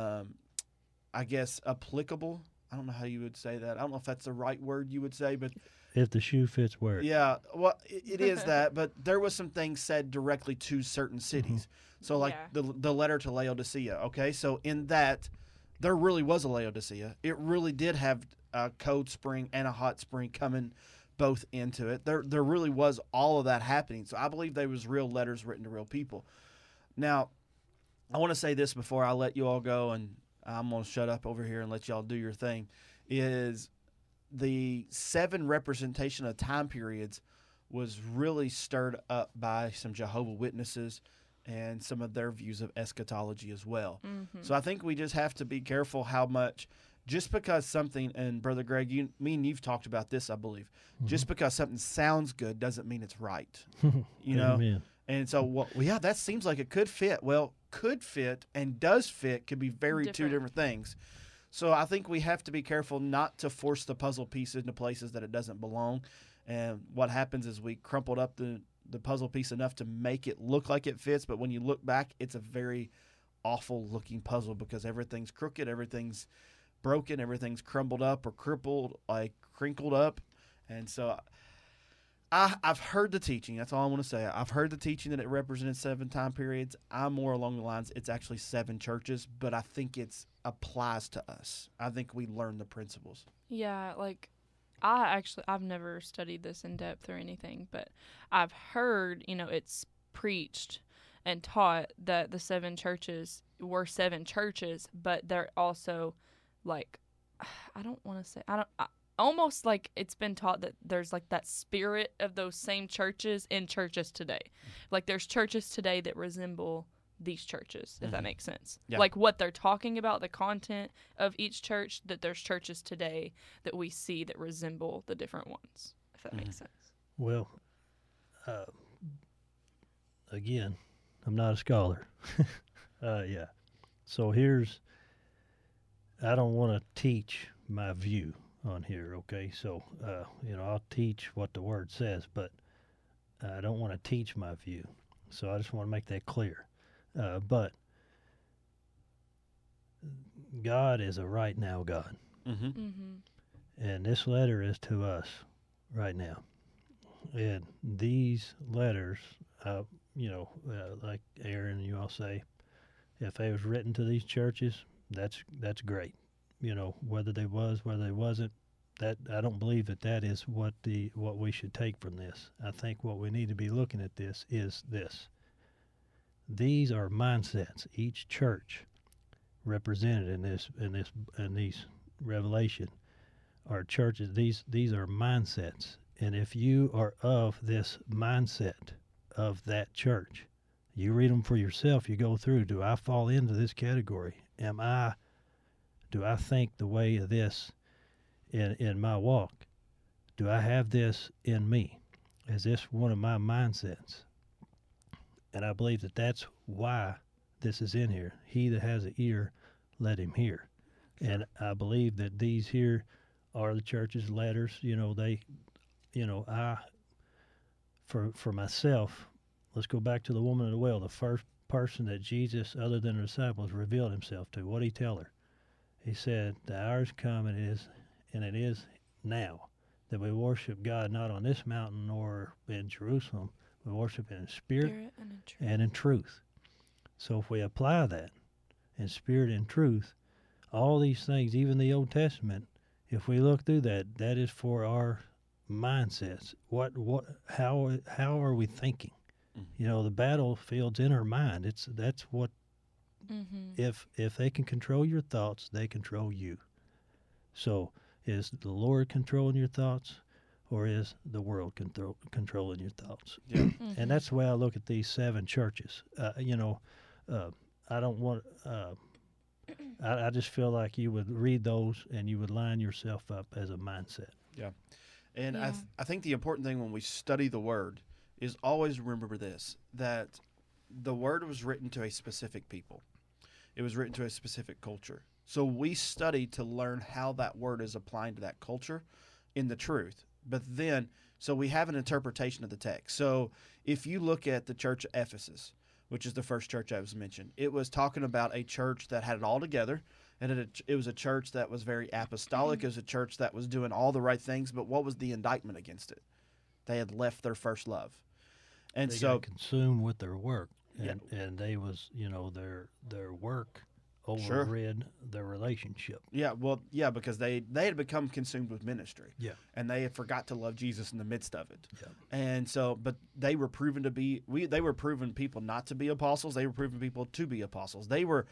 I guess applicable, I don't know how you would say that, I don't know if that's the right word you would say, but if the shoe fits, wear it. Yeah, well it is that, but there was some things said directly to certain cities. So like the letter to Laodicea, okay, so in that there really was a Laodicea. It really did have a cold spring and a hot spring coming both into it. There really was all of that happening. So I believe there was real letters written to real people. Now, I want to say this before I let you all go, and I'm going to shut up over here and let y'all do your thing, is the 7 representation of time periods was really stirred up by some Jehovah's Witnesses and some of their views of eschatology as well. Mm-hmm. So I think we just have to be careful how much. Just because something, and Brother Greg, me and you've talked about this, I believe. Mm-hmm. Just because something sounds good doesn't mean it's right. You know? Amen. And so, well, yeah, that seems like it could fit. Well, could fit and does fit could be two different things. So I think we have to be careful not to force the puzzle piece into places that it doesn't belong. And what happens is we crumpled up the puzzle piece enough to make it look like it fits, but when you look back, it's a very awful-looking puzzle because everything's crooked, everything's broken, everything's crumbled up or crippled, like crinkled up. And so I've heard the teaching. That's all I want to say. I've heard the teaching that it represented 7 time periods. I'm more along the lines it's actually 7 churches, but I think it applies to us. I think we learn the principles. Yeah, like I've never studied this in depth or anything, but I've heard, it's preached and taught that the 7 churches were 7 churches, but they're also like, almost like it's been taught that there's like that spirit of those same churches in churches today. Like there's churches today that resemble these churches, if that makes sense. Yeah. Like what they're talking about, the content of each church, that there's churches today that we see that resemble the different ones, if that makes sense. Well, again, I'm not a scholar. Yeah. So I don't want to teach my view on here, okay? So, I'll teach what the Word says, but I don't want to teach my view. So I just want to make that clear. But God is a right now God. Mm-hmm. Mm-hmm. And this letter is to us right now. And these letters, like Aaron, you all say, if they was written to these churches, that's great. Whether they was, whether they wasn't, that I don't believe that is what we should take from this. I think what we need to be looking at this is this. These are mindsets. Each church represented in these revelation are churches. These are mindsets. And if you are of this mindset of that church, you read them for yourself. You go through. Do I fall into this category? Do I think the way of this in my walk? Do I have this in me? Is this one of my mindsets? And I believe that that's why this is in here. He that has an ear, let him hear. Sure. And I believe that these here are the church's letters. For myself, let's go back to the woman at the well. The first person that Jesus, other than the disciples, revealed himself to. What did he tell her? He said, "The hour is come, and it is now, that we worship God not on this mountain nor in Jerusalem. We worship in spirit and in truth." So if we apply that in spirit and truth, all these things, even the Old Testament, if we look through that is for our mindsets. How are we thinking? Mm-hmm. The battlefield's in our mind. That's what. Mm-hmm. If they can control your thoughts, they control you. So is the Lord controlling your thoughts, or is the world controlling your thoughts? Yeah. Mm-hmm. And that's the way I look at these 7 churches. I don't want. I just feel like you would read those and you would line yourself up as a mindset. Yeah. And Yeah. I think the important thing when we study the Word is always remember this, that the Word was written to a specific people. It was written to a specific culture. So we study to learn how that Word is applying to that culture in the truth. But then, so we have an interpretation of the text. So if you look at the church of Ephesus, which is the first church I was mentioned, it was talking about a church that had it all together. And it was a church that was very apostolic. It was a church that was doing all the right things. But what was the indictment against it? They had left their first love. And They so got consumed with their work, Yeah. and they was their work Sure. overrid their relationship. Yeah, well, yeah, because they had become consumed with ministry. Yeah. And they had forgot to love Jesus in the midst of it. Yeah. And so, but they were proven to be, they were proven people not to be apostles. They were proven people to be apostles. They were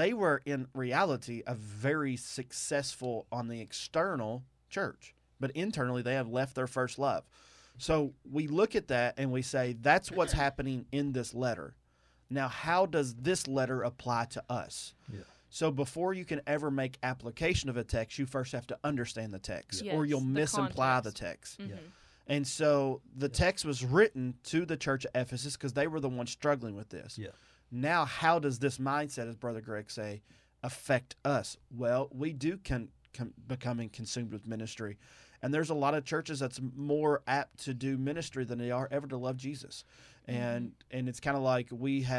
in reality a very successful on the external church, but internally they have left their first love. So we look at that and we say, that's what's happening in this letter. Now, how does this letter apply to us? Yeah. So before you can ever make application of a text, you first have to understand the text, Yes, or you'll the misimply the context. text. Mm-hmm. Yeah. And so the text was written to the church of Ephesus because they were the ones struggling with this. Yeah. Now, how does this mindset, as Brother Greg say, affect us? Well, we do becoming consumed with ministry. And there's a lot of churches that's more apt to do ministry than they are ever to love Jesus. And it's kind of like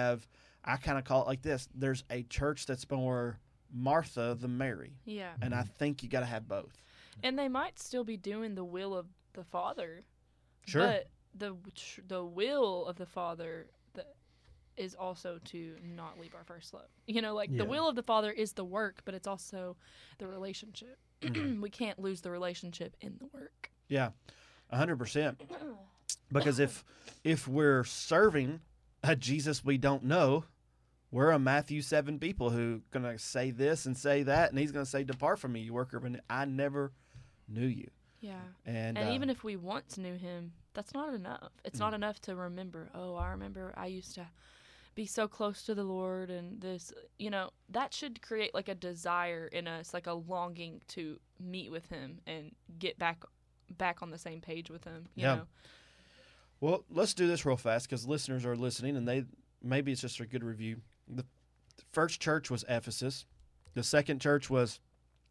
I kind of call it like this. There's a church that's more Martha than Mary. Yeah. And I think you got to have both. And they might still be doing the will of the Father. Sure. But the will of the Father is also to not leave our first love. The Yeah. will of the Father is the work, but it's also the relationship. We can't lose the relationship in the work. Yeah, 100%. Because if we're serving a Jesus we don't know, we're a Matthew 7 people who going to say this and say that, and he's going to say, "Depart from me, you worker, but I never knew you." Yeah. And even if we once knew him, that's not enough. It's not enough to remember, I remember I used to be so close to the Lord, and this, that should create like a desire in us, like a longing to meet with him and get back on the same page with him, you know? Well, let's do this real fast because listeners are listening, and maybe it's just a good review. The first church was Ephesus. The second church was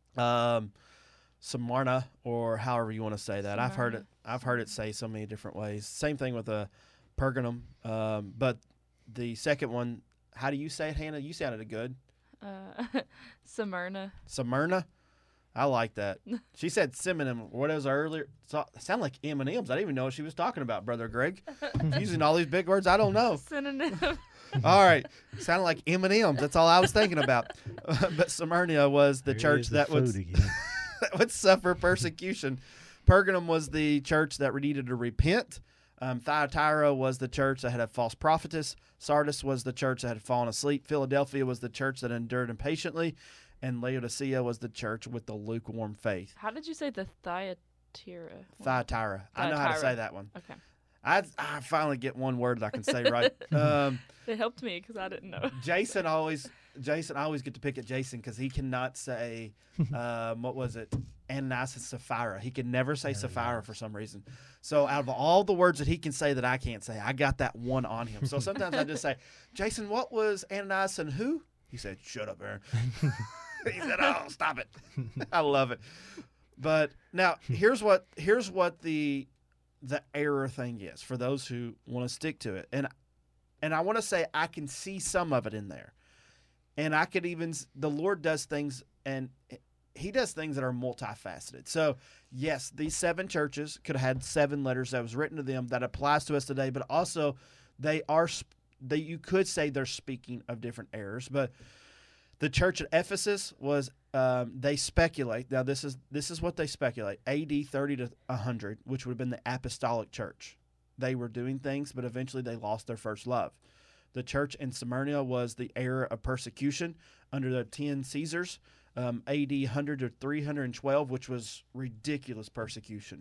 Smyrna, or however you want to say that. Smyrna. I've heard it say so many different ways. Same thing with Pergamum. But the second one, how do you say it, Hannah? You sounded good. Smyrna. Smyrna. I like that. She said synonym. What was earlier? It sounded like M&Ms. I didn't even know what she was talking about, Brother Greg. Using all these big words I don't know. Synonym. All right. Sounded like M&Ms. That's all I was thinking about. But Smyrna was the There church is that food would, again. that would suffer persecution. Pergamum was the church that needed to repent. Thyatira was the church that had a false prophetess. Sardis was the church that had fallen asleep. Philadelphia was the church that endured impatiently. And Laodicea was the church with the lukewarm faith. How did you say the Thyatira? Thyatira. I know how to Thyatira. say that one. Okay. I finally get one word that I can say right. It helped me because I didn't know. Jason, I always get to pick at Jason because he cannot say, what was it? Ananias and Sapphira. He can never say Sapphira for some reason. So out of all the words that he can say that I can't say, I got that one on him. So sometimes I just say, Jason, what was Ananias and who? He said, shut up, Aaron. He said, oh, stop it. I love it. But now here's what the error thing is for those who want to stick to it. And I want to say I can see some of it in there. And I could even, the Lord does things, and he does things that are multifaceted. So, yes, these 7 churches could have had 7 letters that was written to them that applies to us today, but also you could say they're speaking of different errors. But the church at Ephesus was, they speculate. Now, this is what they speculate. AD 30 to 100, which would have been the apostolic church. They were doing things, but eventually they lost their first love. The church in Smyrna was the era of persecution under the 10 Caesars, AD 100 to 312, which was ridiculous persecution.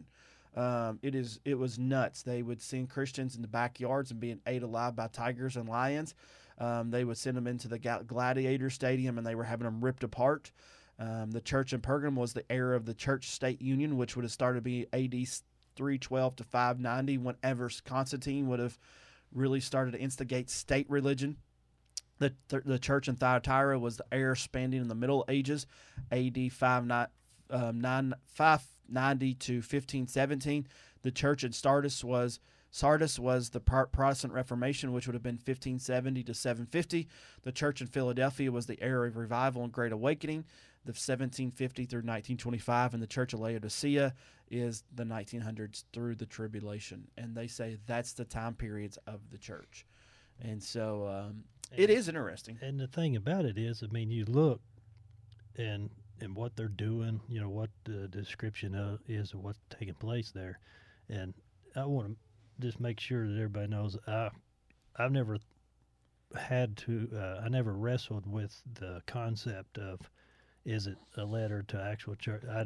It was nuts. They would send Christians in the backyards and being ate alive by tigers and lions. They would send them into the gladiator stadium, and they were having them ripped apart. The church in Pergamum was the era of the church-state union, which would have started to be AD 312 to 590, whenever Constantine would have really started to instigate state religion. The church in Thyatira was the era spanning in the Middle Ages, AD 590 to 1517. The church in Sardis was the Protestant Reformation, which would have been 1570 to 750. The church in Philadelphia was the era of revival and Great Awakening, the 1750 through 1925, and the church of Laodicea is the 1900s through the tribulation. And they say that's the time periods of the church. And so it is interesting. And the thing about it is, I mean, you look and what they're doing, you know, what the description is of what's taking place there. And I want to just make sure that everybody knows I've never had to, I never wrestled with the concept of, is it a letter to actual church? I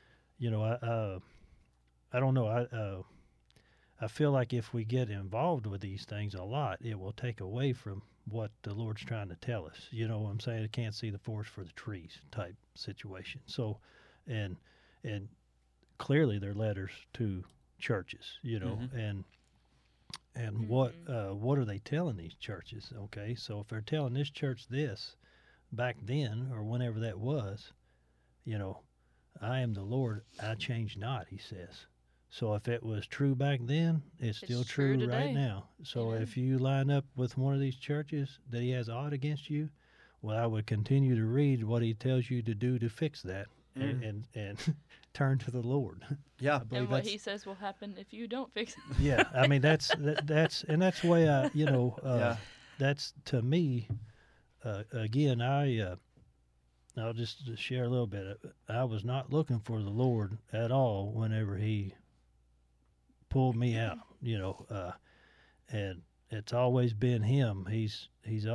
don't know. I feel like if we get involved with these things a lot, it will take away from what the Lord's trying to tell us. You know what I'm saying? I can't see the forest for the trees type situation. So, and clearly they're letters to churches, you know, and what are they telling these churches? Okay, so if they're telling this church this back then or whenever that was, you know, I am the Lord, I change not, he says. So if it was true back then, it's still true today. right now. So Amen. if you line up with one of these churches that he has odd against you, well, I would continue to read what he tells you to do to fix that and turn to the Lord. Yeah. I believe And what that's, he says will happen if you don't fix it. yeah, I mean that's the way I, you know, Yeah. that's to me. Again, I'll just share a little bit. I was not looking for the Lord at all whenever he pulled me out, you know, and it's always been him. He's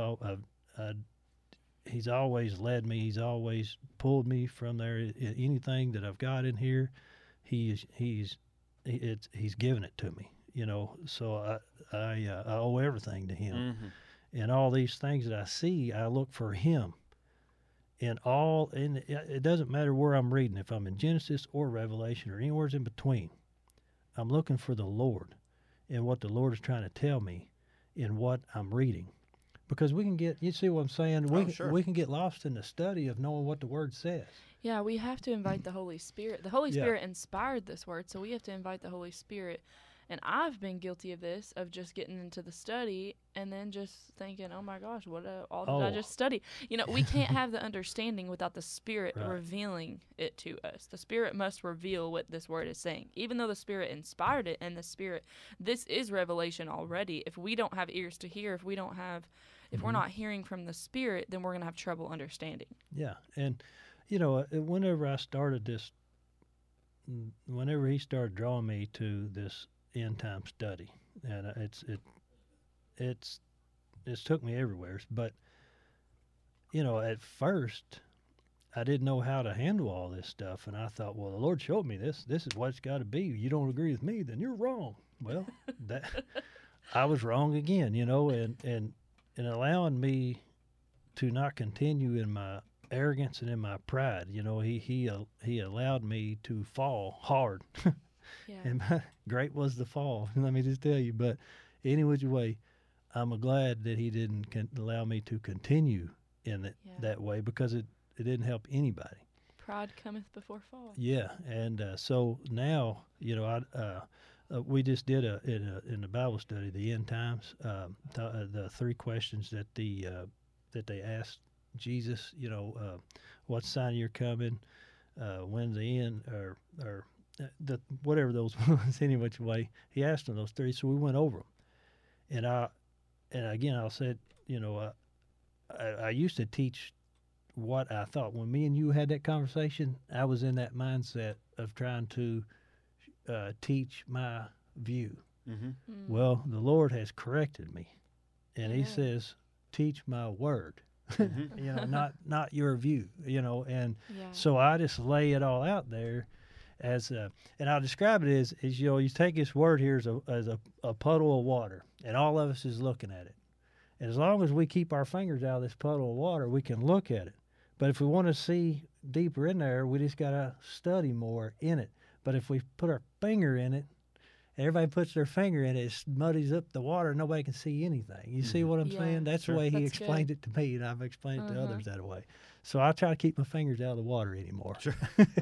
always led me. He's always pulled me from there. Anything that I've got in here, he's given it to me, you know. So I owe everything to him. And all these things that I see, I look for him. And it doesn't matter where I'm reading, if I'm in Genesis or Revelation or anywhere in between, I'm looking for the Lord and what the Lord is trying to tell me in what I'm reading. Because we can you see what I'm saying? We can get lost in the study of knowing what the Word says. Yeah, we have to invite the Holy Spirit. The Holy Yeah. Spirit inspired this word, so we have to invite the Holy Spirit And I've been guilty of this, of just getting into the study and then just thinking, oh my gosh, what all did I just study? You know, we can't have the understanding without the Spirit Right. revealing it to us. The Spirit must reveal what this word is saying. Even though the Spirit inspired it, and the Spirit, this is revelation already. If we don't have ears to hear, if we're not hearing from the Spirit, then we're going to have trouble understanding. Yeah, and you know, whenever I started this, whenever he started drawing me to this end time study, and it's took me everywhere. But you know, at first, I didn't know how to handle all this stuff, and I thought, well, the Lord showed me this. This is what it's got to be. You don't agree with me, then you're wrong. Well, that I was wrong again, you know, and allowing me to not continue in my arrogance and in my pride. You know, he allowed me to fall hard. Yeah. And great was the fall, let me just tell you. But any which way, I'm glad that he didn't allow me to continue in it that way, because it didn't help anybody. Pride cometh before fall. Yeah, and so now, you know, we just did in the Bible study, the end times, the 3 questions that they asked Jesus. You know, what sign you're coming, when's the end, or the whatever those ones. Any which way, he asked them those 3, so we went over them. And again, I'll say, you know, I used to teach what I thought. When me and you had that conversation, I was in that mindset of trying to teach my view. Mm-hmm. Well, the Lord has corrected me, and He Amen. says, "Teach my word." Mm-hmm. You know, not your view. You know, and Yeah. so I just lay it all out there, as and I'll describe it as you know, you take this word here as a puddle of water, and all of us is looking at it. And as long as we keep our fingers out of this puddle of water, we can look at it. But if we want to see deeper in there, we just got to study more in it. But if we put our finger in it, and everybody puts their finger in it, it muddies up the water, nobody can see anything. You see what I'm Yeah. saying? That's Sure. the way he That's explained good. it to me, and I've explained it to Uh-huh. others that way. So I try to keep my fingers out of the water anymore. Sure.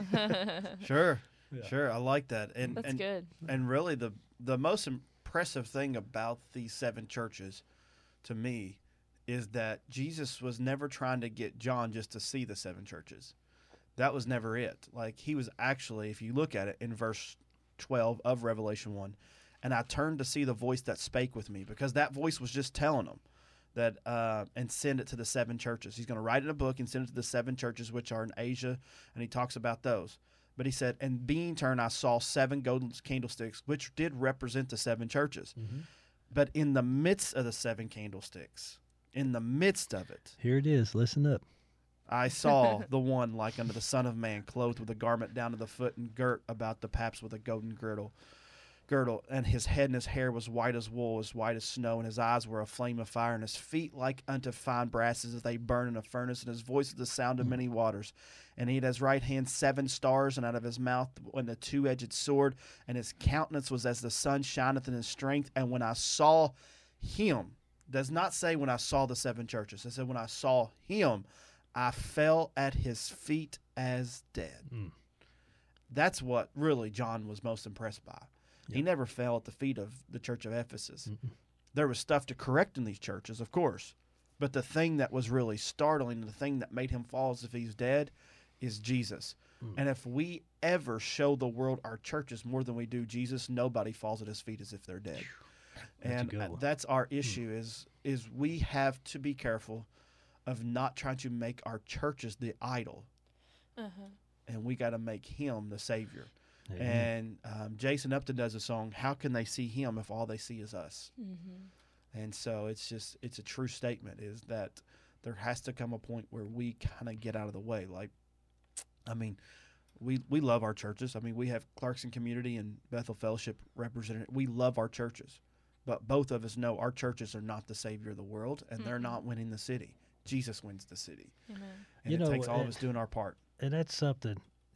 Sure. Yeah. Sure. I like that. And That's and good. and really the most impressive thing about these 7 churches to me is that Jesus was never trying to get John just to see the 7 churches. That was never it. Like, he was actually, if you look at it in verse 12 of Revelation 1, and I turned to see the voice that spake with me, because that voice was just telling them that and send it to the 7 churches. He's going to write in a book and send it to the 7 churches which are in Asia, and he talks about those. But he said, and being turned, I saw 7 golden candlesticks, which did represent the 7 churches. Mm-hmm. But in the midst of the 7 candlesticks, in the midst of it, Here it is. Listen up. I saw the one like unto the Son of Man, clothed with a garment down to the foot and girt about the paps with a golden girdle. And his head and his hair was white as wool, as white as snow, and his eyes were a flame of fire, and his feet like unto fine brasses as they burn in a furnace, and his voice is the sound of many waters. And he had his right hand 7 stars, and out of his mouth went a 2-edged sword, and his countenance was as the sun shineth in his strength. And when I saw him, does not say when I saw the 7 churches, it said when I saw him, I fell at his feet as dead. Mm. That's what really John was most impressed by. He Yep. never fell at the feet of the church of Ephesus. Mm-mm. There was stuff to correct in these churches, of course. But the thing that was really startling, the thing that made him fall as if he's dead, is Jesus. Mm. And if we ever show the world our churches more than we do Jesus, nobody falls at his feet as if they're dead. That's a And good one. that's our issue is we have to be careful of not trying to make our churches the idol. Uh-huh. And we got to make him the Savior. Amen. And Jason Upton does a song, How Can They See Him If All They See Is Us? Mm-hmm. And so it's a true statement, is that there has to come a point where we kind of get out of the way. Like, I mean, we love our churches. I mean, we have Clarkson Community and Bethel Fellowship represented. We love our churches. But both of us know our churches are not the Savior of the world, and they're Mm-mm. not winning the city. Jesus wins the city. Amen. And You it know, takes all of us doing our part. And that's something,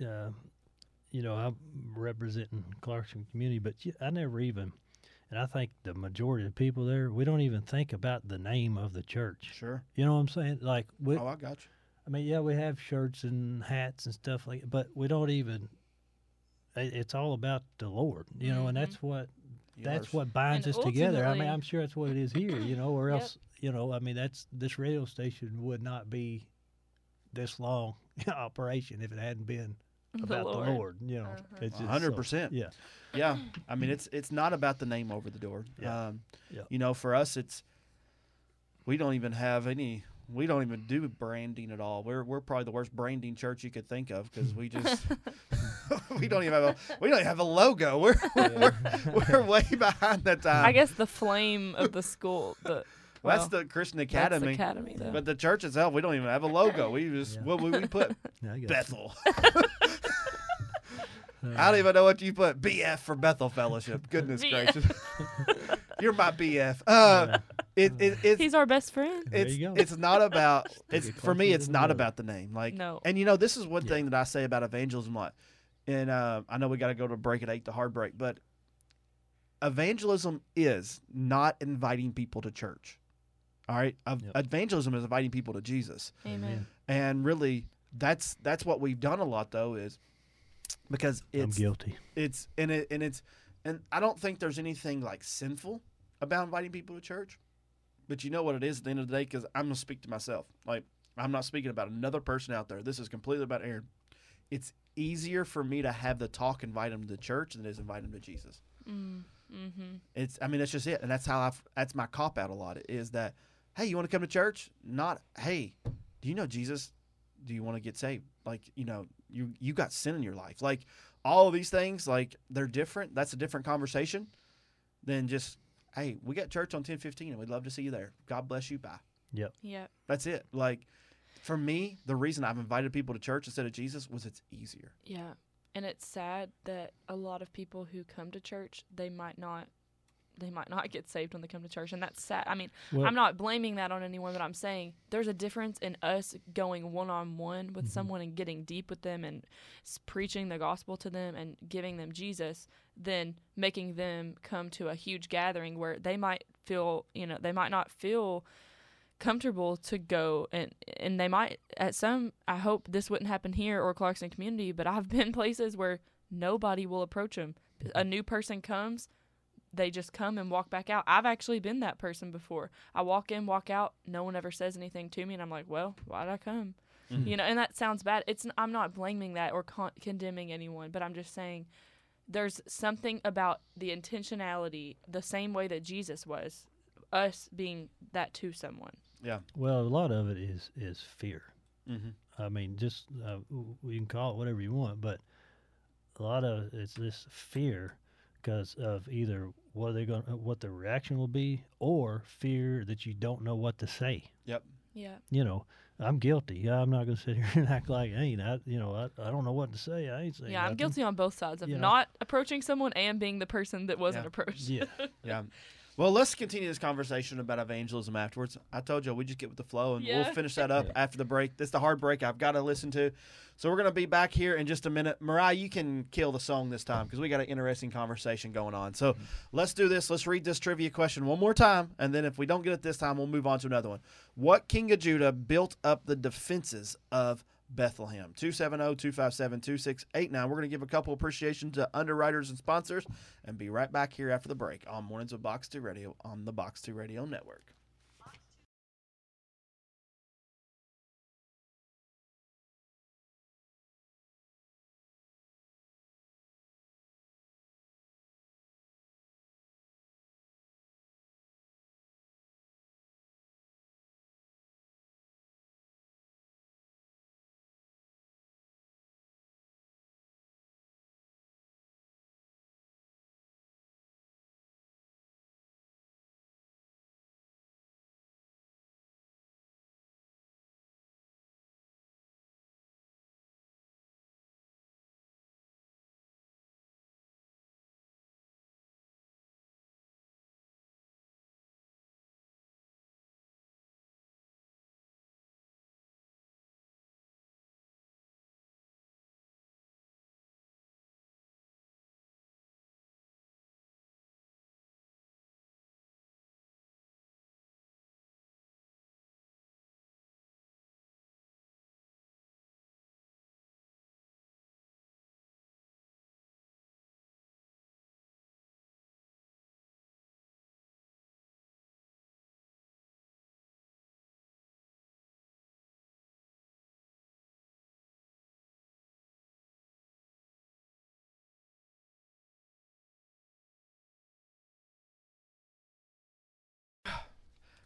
you know, I'm representing Clarkson Community, but I never even, and I think the majority of the people there, we don't even think about the name of the church. Sure. You know what I'm saying? Like, we, Oh, I got you. I mean, yeah, we have shirts and hats and stuff like, but we don't even. It's all about the Lord, you know, and Mhm. that's what that's yours. what binds And us together. I mean, ultimately- I'm sure that's what it is here, or Yep. else, I mean, this radio station would not be this long operation if it hadn't been about the Lord. It's just 100%. Yeah, Yeah, I mean it's not about the name over the door. Yeah. For us, we don't even have any. We don't even do branding at all. We're probably the worst branding church you could think of because we just we don't even have a logo. We're way behind that time. I guess the flame of the school. That's the Christian Academy. That's the academy, though. But the church itself, we don't even have a logo. We just what would we put? Yeah, I got Bethel. I don't even know what you put. BF for Bethel Fellowship. Goodness gracious. You're my BF. It's He's our best friend. There you go. it's not about it's get for me closer it's to not the about the name. Like No. and this is one thing that I say about evangelism a lot. And I know we got to go to a break at 8, the hard break, but evangelism is not inviting people to church. All right? Evangelism is inviting people to Jesus. Amen. And really that's what we've done a lot though is because I'm guilty. And I don't think there's anything like sinful about inviting people to church. But you know what it is at the end of the day? Because I'm going to speak to myself. Like, I'm not speaking about another person out there. This is completely about Aaron. It's easier for me to have the talk, invite them to church, than it is invite them to Jesus. Mm-hmm. It's just it. And that's that's my cop out a lot is that, hey, you want to come to church? Not, hey, do you know Jesus? Do you want to get saved? Like, you got sin in your life. Like, all of these things, like, they're different. That's a different conversation than just, hey, we got church on 10:15 and we'd love to see you there. God bless you. Bye. Yep. That's it. Like, for me, the reason I've invited people to church instead of Jesus was it's easier. Yeah. And it's sad that a lot of people who come to church, they might not get saved when they come to church, and that's sad. I mean, Well, I'm not blaming that on anyone, but I'm saying there's a difference in us going one-on-one with someone and getting deep with them and preaching the gospel to them and giving them Jesus than making them come to a huge gathering where they might feel, they might not feel comfortable to go, and they might I hope this wouldn't happen here or Clarkson Community, but I've been places where nobody will approach them. A new person comes, they just come and walk back out. I've actually been that person before. I walk in, walk out, no one ever says anything to me, and I'm like, well, why'd I come? Mm-hmm. And that sounds bad. I'm not blaming that or condemning anyone, but I'm just saying there's something about the intentionality, the same way that Jesus was, us being that to someone. Yeah. Well, a lot of it is fear. Mm-hmm. I mean, just you can call it whatever you want, but a lot of it's this fear because of either what the reaction will be, or fear that you don't know what to say. Yep. Yeah. I'm guilty. Yeah, I'm not gonna sit here and act like I ain't. I don't know what to say. I ain't saying. Yeah, I'm nothing. guilty on both sides of You know. not approaching someone and being the person that wasn't Yeah. approached. Yeah. Yeah. Well, let's continue this conversation about evangelism afterwards. I told you we just get with the flow, and we'll finish that up after the break. This is the hard break I've got to listen to. So we're going to be back here in just a minute. Mariah, you can kill the song this time because we got an interesting conversation going on. So let's do this. Let's read this trivia question one more time, and then if we don't get it this time, we'll move on to another one. What king of Judah built up the defenses of Bethlehem? 270-257-2689. We're going to give a couple appreciation to underwriters and sponsors and be right back here after the break on Mornings with Box 2 Radio on the Box 2 Radio Network.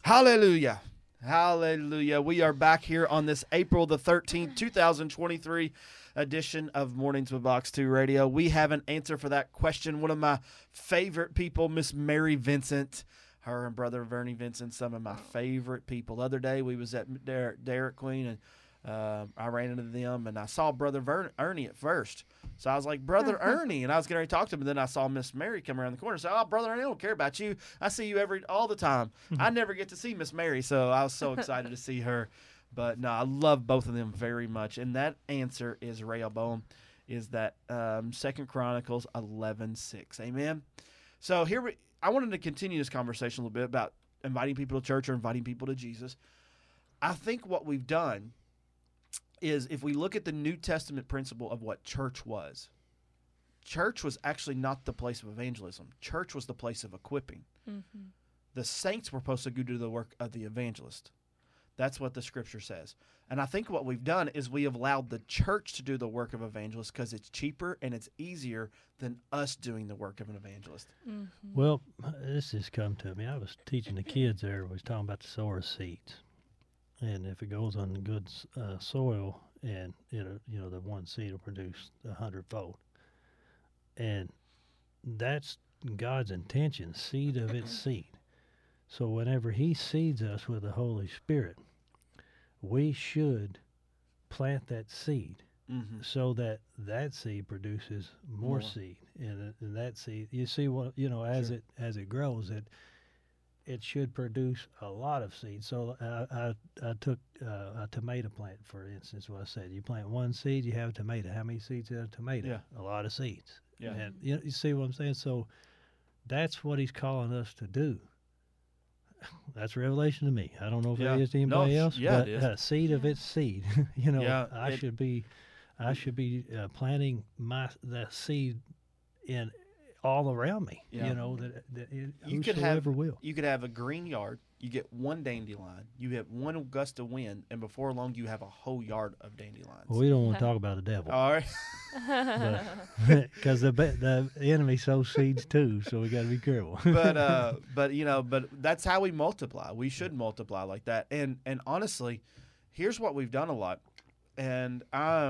Hallelujah. Hallelujah. We are back here on this April the 13th, 2023 edition of Mornings with Box 2 Radio. We have an answer for that question. One of my favorite people, Miss Mary Vincent, her and brother Vernie Vincent, some of my favorite people. The other day we was at Derek Queen, and I ran into them, and I saw Brother Ernie at first. So I was like, Brother Ernie, and I was going to talk to him, and then I saw Miss Mary come around the corner and say, oh, Brother Ernie, I don't care about you. I see you all the time. I never get to see Miss Mary, so I was so excited to see her. But no, I love both of them very much. And that answer is Rehoboam, is that 2 Chronicles 11:6. Amen? So I wanted to continue this conversation a little bit about inviting people to church or inviting people to Jesus. I think what we've done is, if we look at the New Testament principle of what church was actually not the place of evangelism. Church was the place of equipping. Mm-hmm. The saints were supposed to go do the work of the evangelist. That's what the scripture says. And I think what we've done is we have allowed the church to do the work of evangelist because it's cheaper and it's easier than us doing the work of an evangelist. Mm-hmm. Well, this has come to me. I was teaching the kids there. We was talking about the sower seeds. And if it goes on the good soil, and the one seed will produce 100-fold, and that's God's intention, seed of its seed. So whenever He seeds us with the Holy Spirit, we should plant that seed, so that seed produces more seed, and that seed, you see what as it grows, it should produce a lot of seeds. So I took a tomato plant, for instance. What I said, you plant one seed, you have a tomato. How many seeds in a tomato? Yeah. A lot of seeds. Yeah. And you see what I'm saying? So that's what He's calling us to do. That's revelation to me. I don't know if it is to anybody else. Yeah, but it is. Seed of its seed. I should be planting the seed in all around me. Yeah. You could have a green yard. You get one dandelion. You have one gust of wind, and before long, you have a whole yard of dandelions. Well, we don't want to talk about the devil. All right. Because the enemy sows seeds too, so we got to be careful. but that's how we multiply. We should multiply like that. And honestly, here's what we've done a lot, and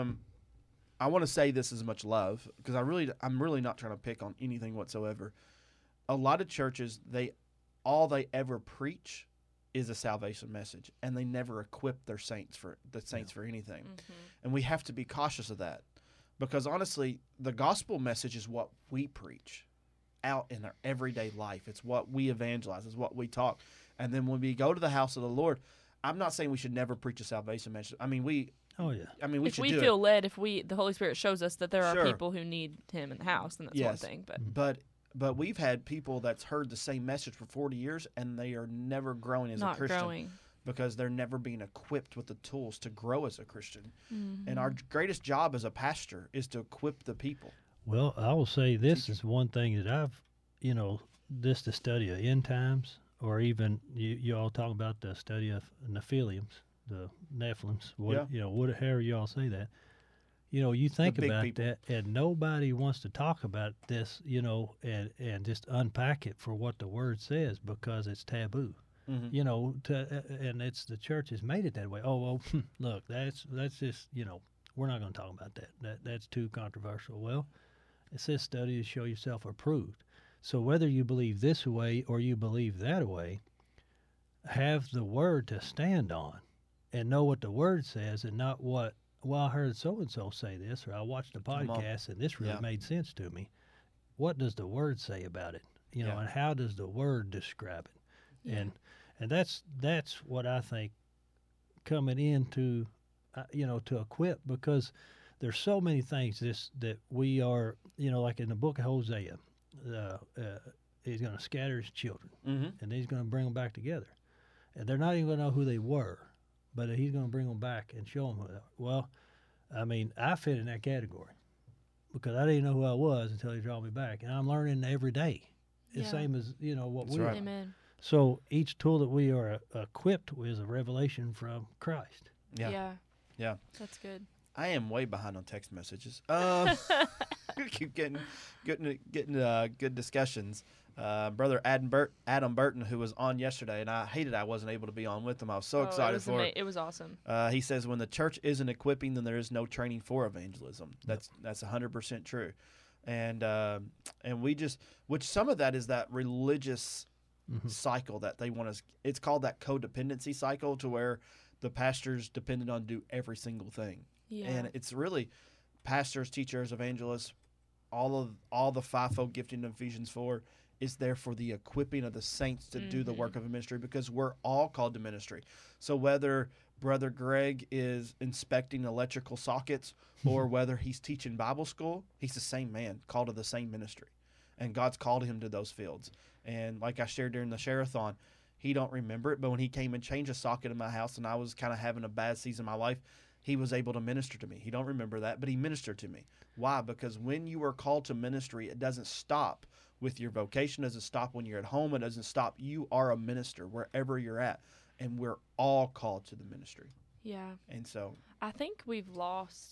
I want to say this as much love, because I'm really not trying to pick on anything whatsoever. A lot of churches, all they ever preach is a salvation message, and they never equip their saints for anything. Mm-hmm. And we have to be cautious of that, because honestly, the gospel message is what we preach out in our everyday life. It's what we evangelize. It's what we talk. And then when we go to the house of the Lord, I'm not saying we should never preach a salvation message. I mean, oh yeah. I mean, we if should we do feel it. led, the Holy Spirit shows us that there are Sure. people who need Him in the house, then that's one thing. But we've had people that's heard the same message for 40 years, and they are never growing as a Christian because they're never being equipped with the tools to grow as a Christian. Mm-hmm. And our greatest job as a pastor is to equip the people. Well, I will say this is one thing that I've, this the study of end times, or even you all talk about the study of Nephilims, the Nephilims, however you all say that. You think about people. That, and nobody wants to talk about this, and just unpack it for what the Word says, because it's taboo. Mm-hmm. And it's the church has made it that way. Oh, well, look, that's just, we're not going to talk about that. That's too controversial. Well, it says study to show yourself approved. So whether you believe this way or you believe that way, have the Word to stand on and know what the Word says, and not what, well, I heard so-and-so say this, or I watched a podcast and this really made sense to me. What does the Word say about it? And how does the Word describe it? Yeah. And that's what I think coming into, to equip, because there's so many things that we are, like in the book of Hosea, he's going to scatter his children, and he's going to bring them back together. And they're not even going to know who they were, but he's going to bring them back and show them who they are. Well, I mean, I fit in that category because I didn't know who I was until he brought me back. And I'm learning every day. The same as, what we are. Amen. So each tool that we are equipped with is a revelation from Christ. Yeah. That's good. I am way behind on text messages. Keep getting good discussions. Brother Adam Burton, who was on yesterday, and I hated I wasn't able to be on with him. I was so excited for it. It was awesome. He says, when the church isn't equipping, then there is no training for evangelism. That's 100% true. And we just, which some of that is that religious cycle that they want us. It's called that codependency cycle, to where the pastor's dependent on do every single thing. Yeah. And it's really pastors, teachers, evangelists, all the fivefold gifting in Ephesians 4 is there for the equipping of the saints to do the work of a ministry, because we're all called to ministry. So whether Brother Greg is inspecting electrical sockets or whether he's teaching Bible school, he's the same man called to the same ministry. And God's called him to those fields. And like I shared during the share-a-thon, he don't remember it, but when he came and changed a socket in my house and I was kind of having a bad season in my life, he was able to minister to me. He don't remember that, but he ministered to me. Why? Because when you are called to ministry, it doesn't stop with your vocation. It doesn't stop when you're at home. It doesn't stop. You are a minister wherever you're at, and we're all called to the ministry. Yeah. And so I think we've lost,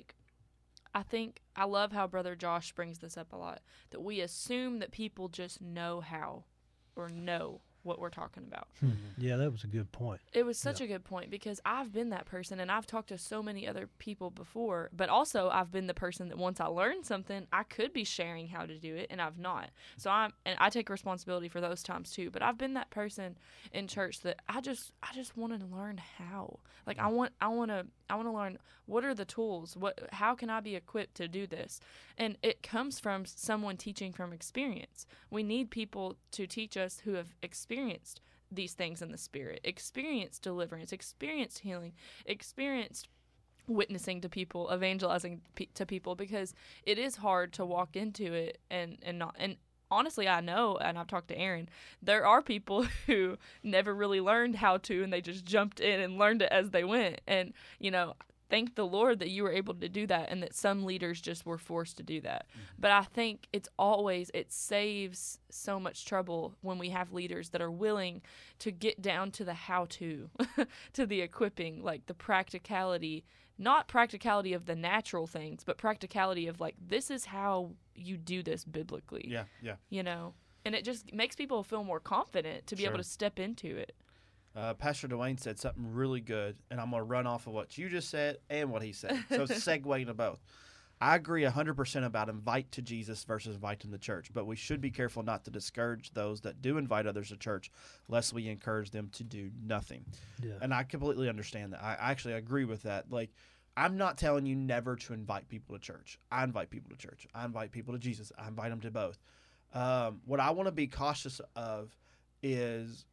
I love how Brother Josh brings this up a lot, that we assume that people just know how or know what we're talking about. Yeah, that was a good point. It was such a good point, because I've been that person, and I've talked to so many other people before, but also I've been the person that once I learned something, I could be sharing how to do it, and I've not. So I take responsibility for those times too, but I've been that person in church that I just wanted to learn how. Like I want to learn, what are the tools? How can I be equipped to do this? And it comes from someone teaching from experience. We need people to teach us who have experienced these things in the Spirit, experienced deliverance, experienced healing, experienced witnessing to people, evangelizing to people, because it is hard to walk into it and not. And honestly, I know, and I've talked to Aaron, there are people who never really learned how to, and they just jumped in and learned it as they went. And, thank the Lord that you were able to do that, and that some leaders just were forced to do that. But I think it saves so much trouble when we have leaders that are willing to get down to the how-to, to the equipping, like the practicality, not practicality of the natural things, but practicality of this is how you do this biblically. Yeah. And it just makes people feel more confident to be able to step into it. Pastor Dwayne said something really good, and I'm going to run off of what you just said and what he said. So segue into both. I agree 100% about invite to Jesus versus invite to the church, but we should be careful not to discourage those that do invite others to church, lest we encourage them to do nothing. Yeah. And I completely understand that. I actually agree with that. I'm not telling you never to invite people to church. I invite people to church. I invite people to Jesus. I invite them to both. What I want to be cautious of is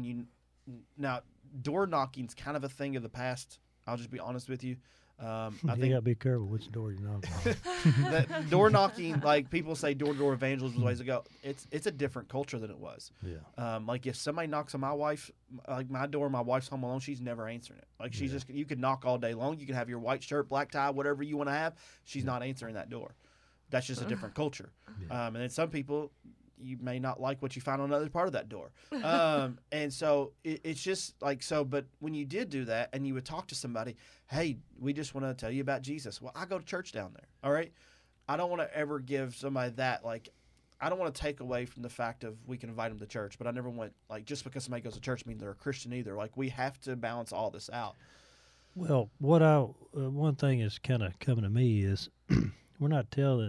now, door knocking is kind of a thing of the past. I'll just be honest with you. I You think gotta be careful which door you knock on. that door knocking, people say door-to-door evangelism was ways ago. It's a different culture than it was. Yeah. If somebody knocks on my my door, my wife's home alone, she's never answering it. She's just, you could knock all day long. You can have your white shirt, black tie, whatever you want to have. She's not answering that door. That's just a different culture. Yeah. And then some people, you may not like what you find on another part of that door. And so it's just but when you did do that and you would talk to somebody, hey, we just want to tell you about Jesus. Well, I go to church down there. All right. I don't want to ever give somebody that, I don't want to take away from the fact of we can invite them to church, but I never want, just because somebody goes to church means they're a Christian either. We have to balance all this out. Well, one thing is kind of coming to me is we're not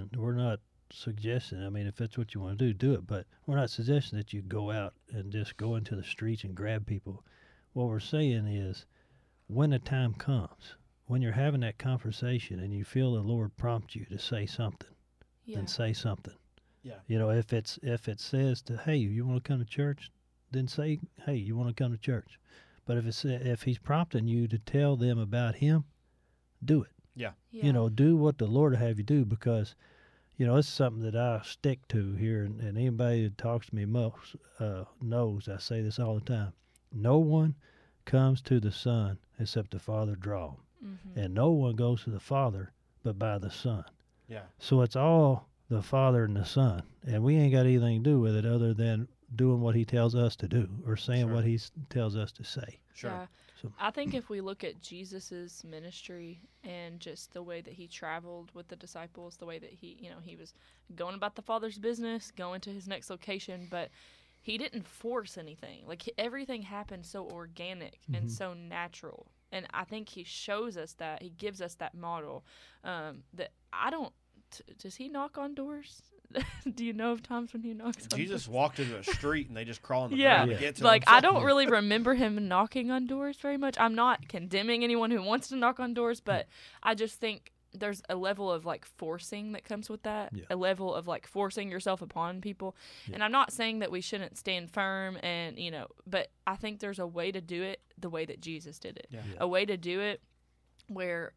suggesting, if that's what you want to do it, but we're not suggesting that you go out and just go into the streets and grab people. What we're saying is, when the time comes, when you're having that conversation and you feel the Lord prompt you to say something, then say something. Yeah. If it says hey, you want to come to church, then say, hey, you want to come to church. But if he's prompting you to tell them about him, do it. Yeah. Do what the Lord will have you do, because it's something that I stick to here, and anybody that talks to me most knows I say this all the time. No one comes to the Son except the Father draw him. And no one goes to the Father but by the Son. Yeah. So it's all the Father and the Son, and we ain't got anything to do with it other than doing what he tells us to do or saying what he tells us to say. Sure. Yeah. So I think if we look at Jesus's ministry and just the way that he traveled with the disciples, the way that he was going about the Father's business, going to his next location, but he didn't force anything. Like everything happened so organic and so natural. And I think he shows us that. He gives us that model. That I don't. Does he knock on doors? Do you know of times when he knocks on doors? Jesus walked into a street and they just crawl on the Yeah. ground to get to Like, him. I don't really remember him knocking on doors very much. I'm not condemning anyone who wants to knock on doors, but I just think there's a level of, like, forcing that comes with that, a level of, like, forcing yourself upon people. Yeah. And I'm not saying that we shouldn't stand firm and, but I think there's a way to do it the way that Jesus did it. A way to do it where,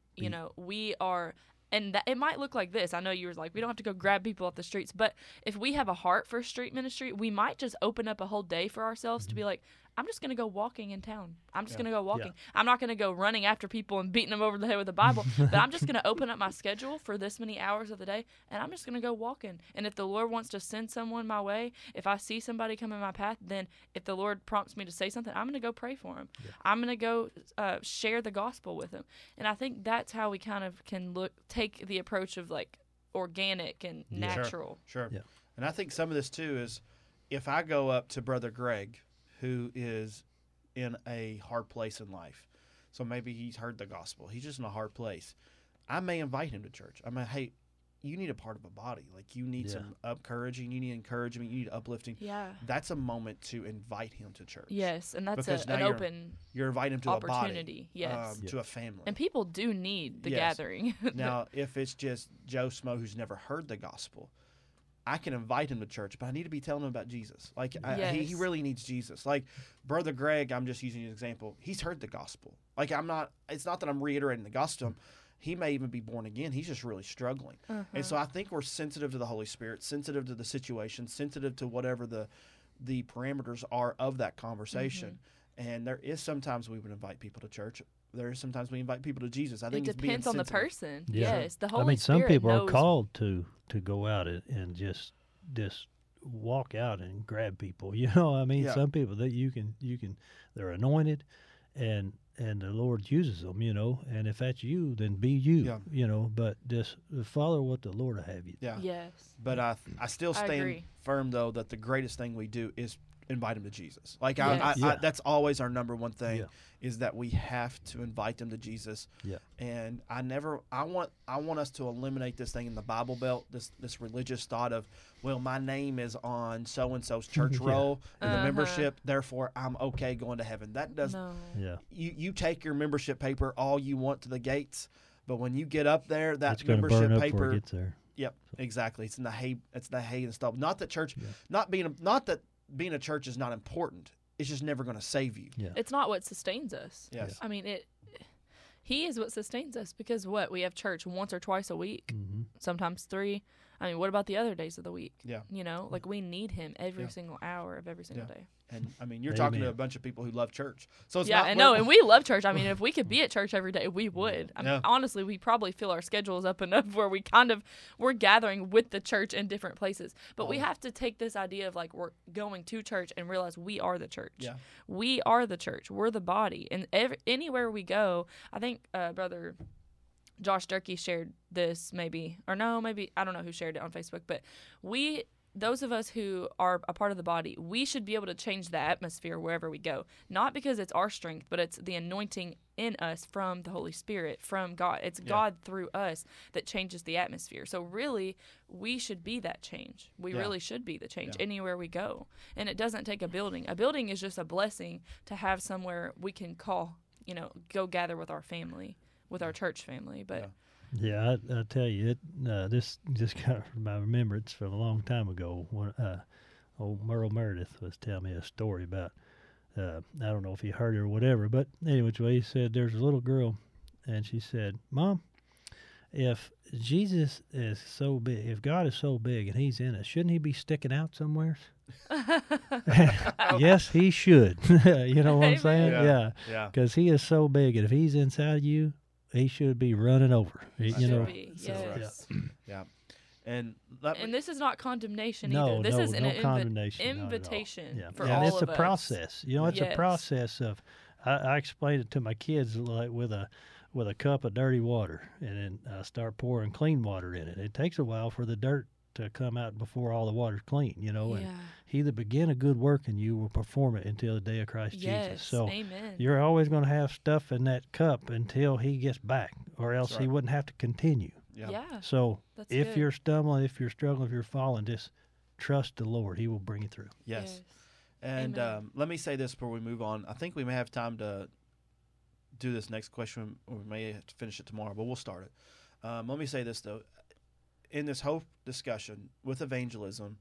we are – and it might look like this. I know you were like, we don't have to go grab people off the streets. But if we have a heart for street ministry, we might just open up a whole day for ourselves to be like, I'm just going to go walking in town. I'm just going to go walking. I'm not going to go running after people and beating them over the head with the Bible. But I'm just going to open up my schedule for this many hours of the day, and I'm just going to go walking. And if the Lord wants to send someone my way, if I see somebody come in my path, then if the Lord prompts me to say something, I'm going to go pray for him. Yeah. I'm going to go share the gospel with him. And I think that's how we kind of can take the approach of like organic and natural. Sure. Yeah. And I think some of this too is if I go up to Brother Greg, who is in a hard place in life. So maybe he's heard the gospel. He's just in a hard place. I may invite him to church. I mean, hey, you need a part of a body. Like you need some encouraging. You need encouragement. You need uplifting. Yeah. That's a moment to invite him to church. Yes, and that's an open you're inviting him to opportunity. A body, to a family. And people do need the gathering. Now, if it's just Joe Smo who's never heard the gospel, I can invite him to church, but I need to be telling him about Jesus. Like, he really needs Jesus. Like, Brother Greg, I'm just using an example. He's heard the gospel. Like, it's not that I'm reiterating the gospel to him. He may even be born again. He's just really struggling. And so I think we're sensitive to the Holy Spirit, sensitive to the situation, sensitive to whatever the parameters are of that conversation. And there is sometimes we would invite people to church. There is sometimes we invite people to Jesus. I think it depends on the person. Yeah. Yes, the Holy Spirit some people knows. Are called to go out and just walk out and grab people. Some people that you can they're anointed, and the Lord uses them. And if that's you, then be you. But just follow what the Lord will have you. Yeah. Yes. But I still stand firm though that the greatest thing we do is invite them to Jesus. Like that's always our number one thing is that we have to invite them to Jesus. Yeah. And I want us to eliminate this thing in the Bible Belt, this religious thought of, well, my name is on so and so's church roll in the membership, therefore I'm okay going to heaven. That doesn't. No. Yeah. You take your membership paper all you want to the gates, but when you get up there, that it's membership burn up paper before it gets there. Yep, exactly. It's in the hay. It's the hay and stuff. Not that church. Yeah. Not that being a church is not important. It's just never going to save you. Yeah. It's not what sustains us. Yes. I mean, He is what sustains us because we have church once or twice a week, sometimes 3. I mean, what about the other days of the week? Yeah. Like we need him every single hour of every single day. And I mean, you're talking to a bunch of people who love church. So it's and we love church. I mean, if we could be at church every day, we would. I mean, honestly, we probably fill our schedules up enough where we're gathering with the church in different places. But we have to take this idea of like we're going to church and realize we are the church. Yeah. We are the church. We're the body. And anywhere we go, I think Brother Josh Durkee shared this I don't know who shared it on Facebook, but those of us who are a part of the body, we should be able to change the atmosphere wherever we go. Not because it's our strength, but it's the anointing in us from the Holy Spirit, from God. It's God through us that changes the atmosphere. So really, we should be that change. We really should be the change anywhere we go. And it doesn't take a building. A building is just a blessing to have somewhere we can call, go gather with our family, with our church family. But yeah, I tell you, this just got my remembrance from a long time ago. When old Merle Meredith was telling me a story about, I don't know if he heard it or whatever, but anyway, he said there's a little girl, and she said, Mom, if Jesus is so big, if God is so big and he's in us, shouldn't he be sticking out somewhere? Yes, he should. You know what I'm saying? Yeah. Because he is so big, and if he's inside you, he should be running over. Yes. Yeah. And this is not condemnation either. This is an condemnation, invitation for all it's of a us. process. It's a process of I explain it to my kids like with a cup of dirty water, and then I start pouring clean water in it. It takes a while for the dirt to come out before all the water's clean, you know. And Yeah. he that begin a good work in you will perform it until the day of Christ Yes. Jesus. So Amen. you're always going to have stuff in that cup until he gets back, or else he right. wouldn't have to continue. Yeah. So That's if good. you're stumbling, if you're struggling, if you're falling, just trust the Lord. He will bring you through. Yes. And Amen. let me say this before we move on. I think we may have time to do this next question, or we may have to finish it tomorrow, but we'll start it. Let me say this, though. In this whole discussion with evangelism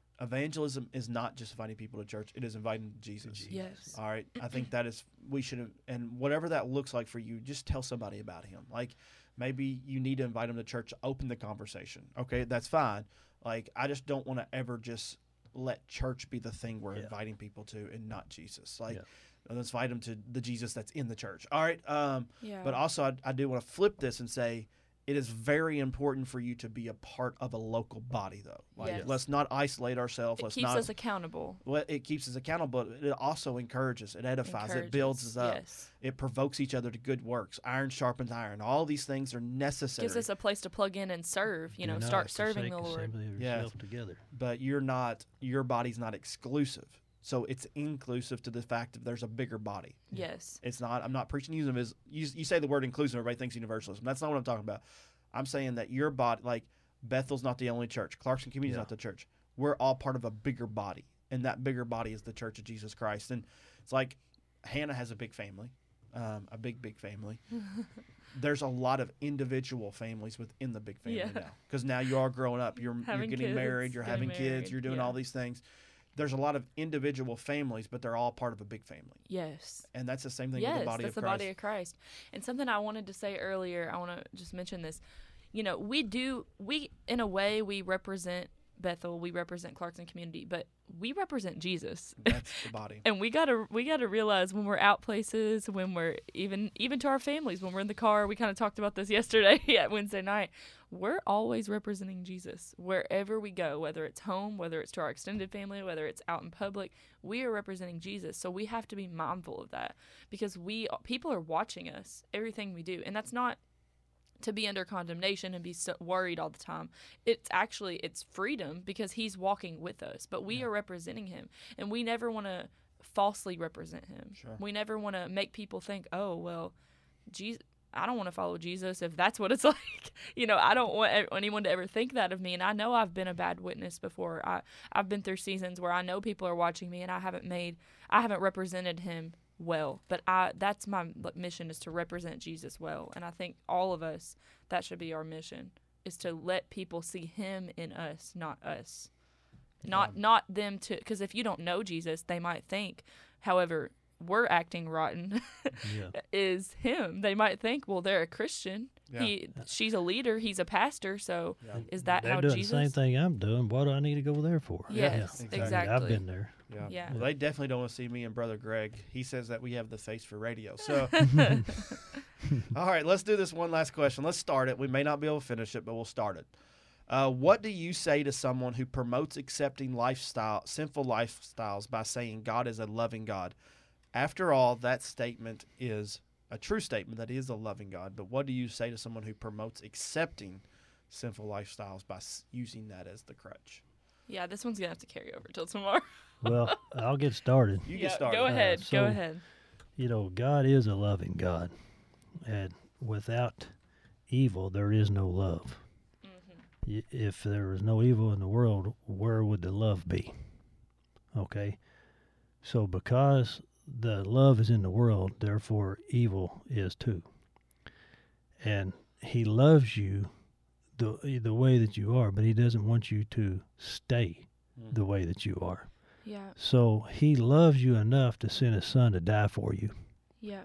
is not just inviting people to church. It is inviting Jesus. Yes. All right. I think that is, we should have, and whatever that looks like for you, just tell somebody about him. Like maybe you need to invite them to church, open the conversation. Okay, that's fine. Like I just don't want to ever just let church be the thing we're inviting people to and not Jesus. Like let's invite them to the Jesus that's in the church. All right. Yeah. But also I do want to flip this and say, it is very important for you to be a part of a local body, though. Like, Yes. let's not isolate ourselves. It Let's keeps not. us accountable. Well, it keeps us accountable, but it also encourages, it edifies, it builds us up. Yes. It provokes each other to good works. Iron sharpens iron. All these things are necessary. Gives us a place to plug in and serve. You know, Do not start serving forsake the Lord. assembly of Yes. yourself together. But your body's not exclusive. So it's inclusive to the fact that there's a bigger body. Yes. It's not. I'm not preaching using as you say the word inclusive. Everybody thinks universalism. That's not what I'm talking about. I'm saying that your body, like Bethel's not the only church. Clarkson Community is not the church. We're all part of a bigger body, and that bigger body is the Church of Jesus Christ. And it's like Hannah has a big family, a big family. There's a lot of individual families within the big family now, because now you are growing up. You're Having getting kids, married. You're having getting kids. married, You're doing yeah. all these things. There's a lot of individual families, but they're all part of a big family. Yes. And that's the same thing with Yes, the body that's of the Christ. body of Christ. And something I wanted to say earlier, I want to just mention this. You know, we in a way, we represent Bethel, we represent Clarkson Community, but we represent Jesus. That's the body. And we gotta realize when we're out places, when we're even to our families, when we're in the car, we kind of talked about this yesterday at Wednesday night. We're always representing Jesus wherever we go, whether it's home, whether it's to our extended family, whether it's out in public. We are representing Jesus, so we have to be mindful of that because people are watching us, everything we do, and that's not to be under condemnation and be so worried all the time. It's freedom because he's walking with us, but we are representing him, and we never want to falsely represent him. Sure. We never want to make people think, oh, well, Jesus, I don't want to follow Jesus if that's what it's like. You know, I don't want anyone to ever think that of me, and I know I've been a bad witness before. I've been through seasons where I know people are watching me, and I haven't represented him well, but that's my mission, is to represent Jesus well. And I think all of us, that should be our mission, is to let people see him in us, not us, not them to, because if you don't know Jesus, they might think, however we're acting rotten is him. They might think, well, they're a Christian. She's a leader, he's a pastor, so is that They're how doing Jesus? the same thing I'm doing. What do I need to go there for? Yes, exactly. I've been there. Yeah. Well, they definitely don't want to see me and Brother Greg. He says that we have the face for radio. So, all right, let's do this one last question. Let's start it. We may not be able to finish it, but we'll start it. What do you say to someone who promotes accepting sinful lifestyles by saying God is a loving God? After all, that statement is a true statement that he is a loving God. But what do you say to someone who promotes accepting sinful lifestyles by using that as the crutch? Yeah, this one's going to have to carry over till tomorrow. Well, I'll get started. You get started. Go ahead. so- Go ahead. You know, God is a loving God, and without evil, there is no love. If there was no evil in the world, where would the love be? Okay? So because the love is in the world, therefore evil is too. And he loves you the way that you are, but he doesn't want you to stay the way that you are. Yeah. So he loves you enough to send his son to die for you. Yeah.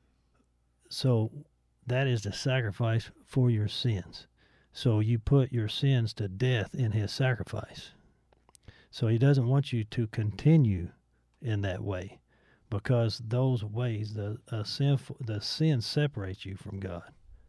So that is the sacrifice for your sins. So you put your sins to death in his sacrifice. So he doesn't want you to continue in that way, because those ways, the sin separates you from God.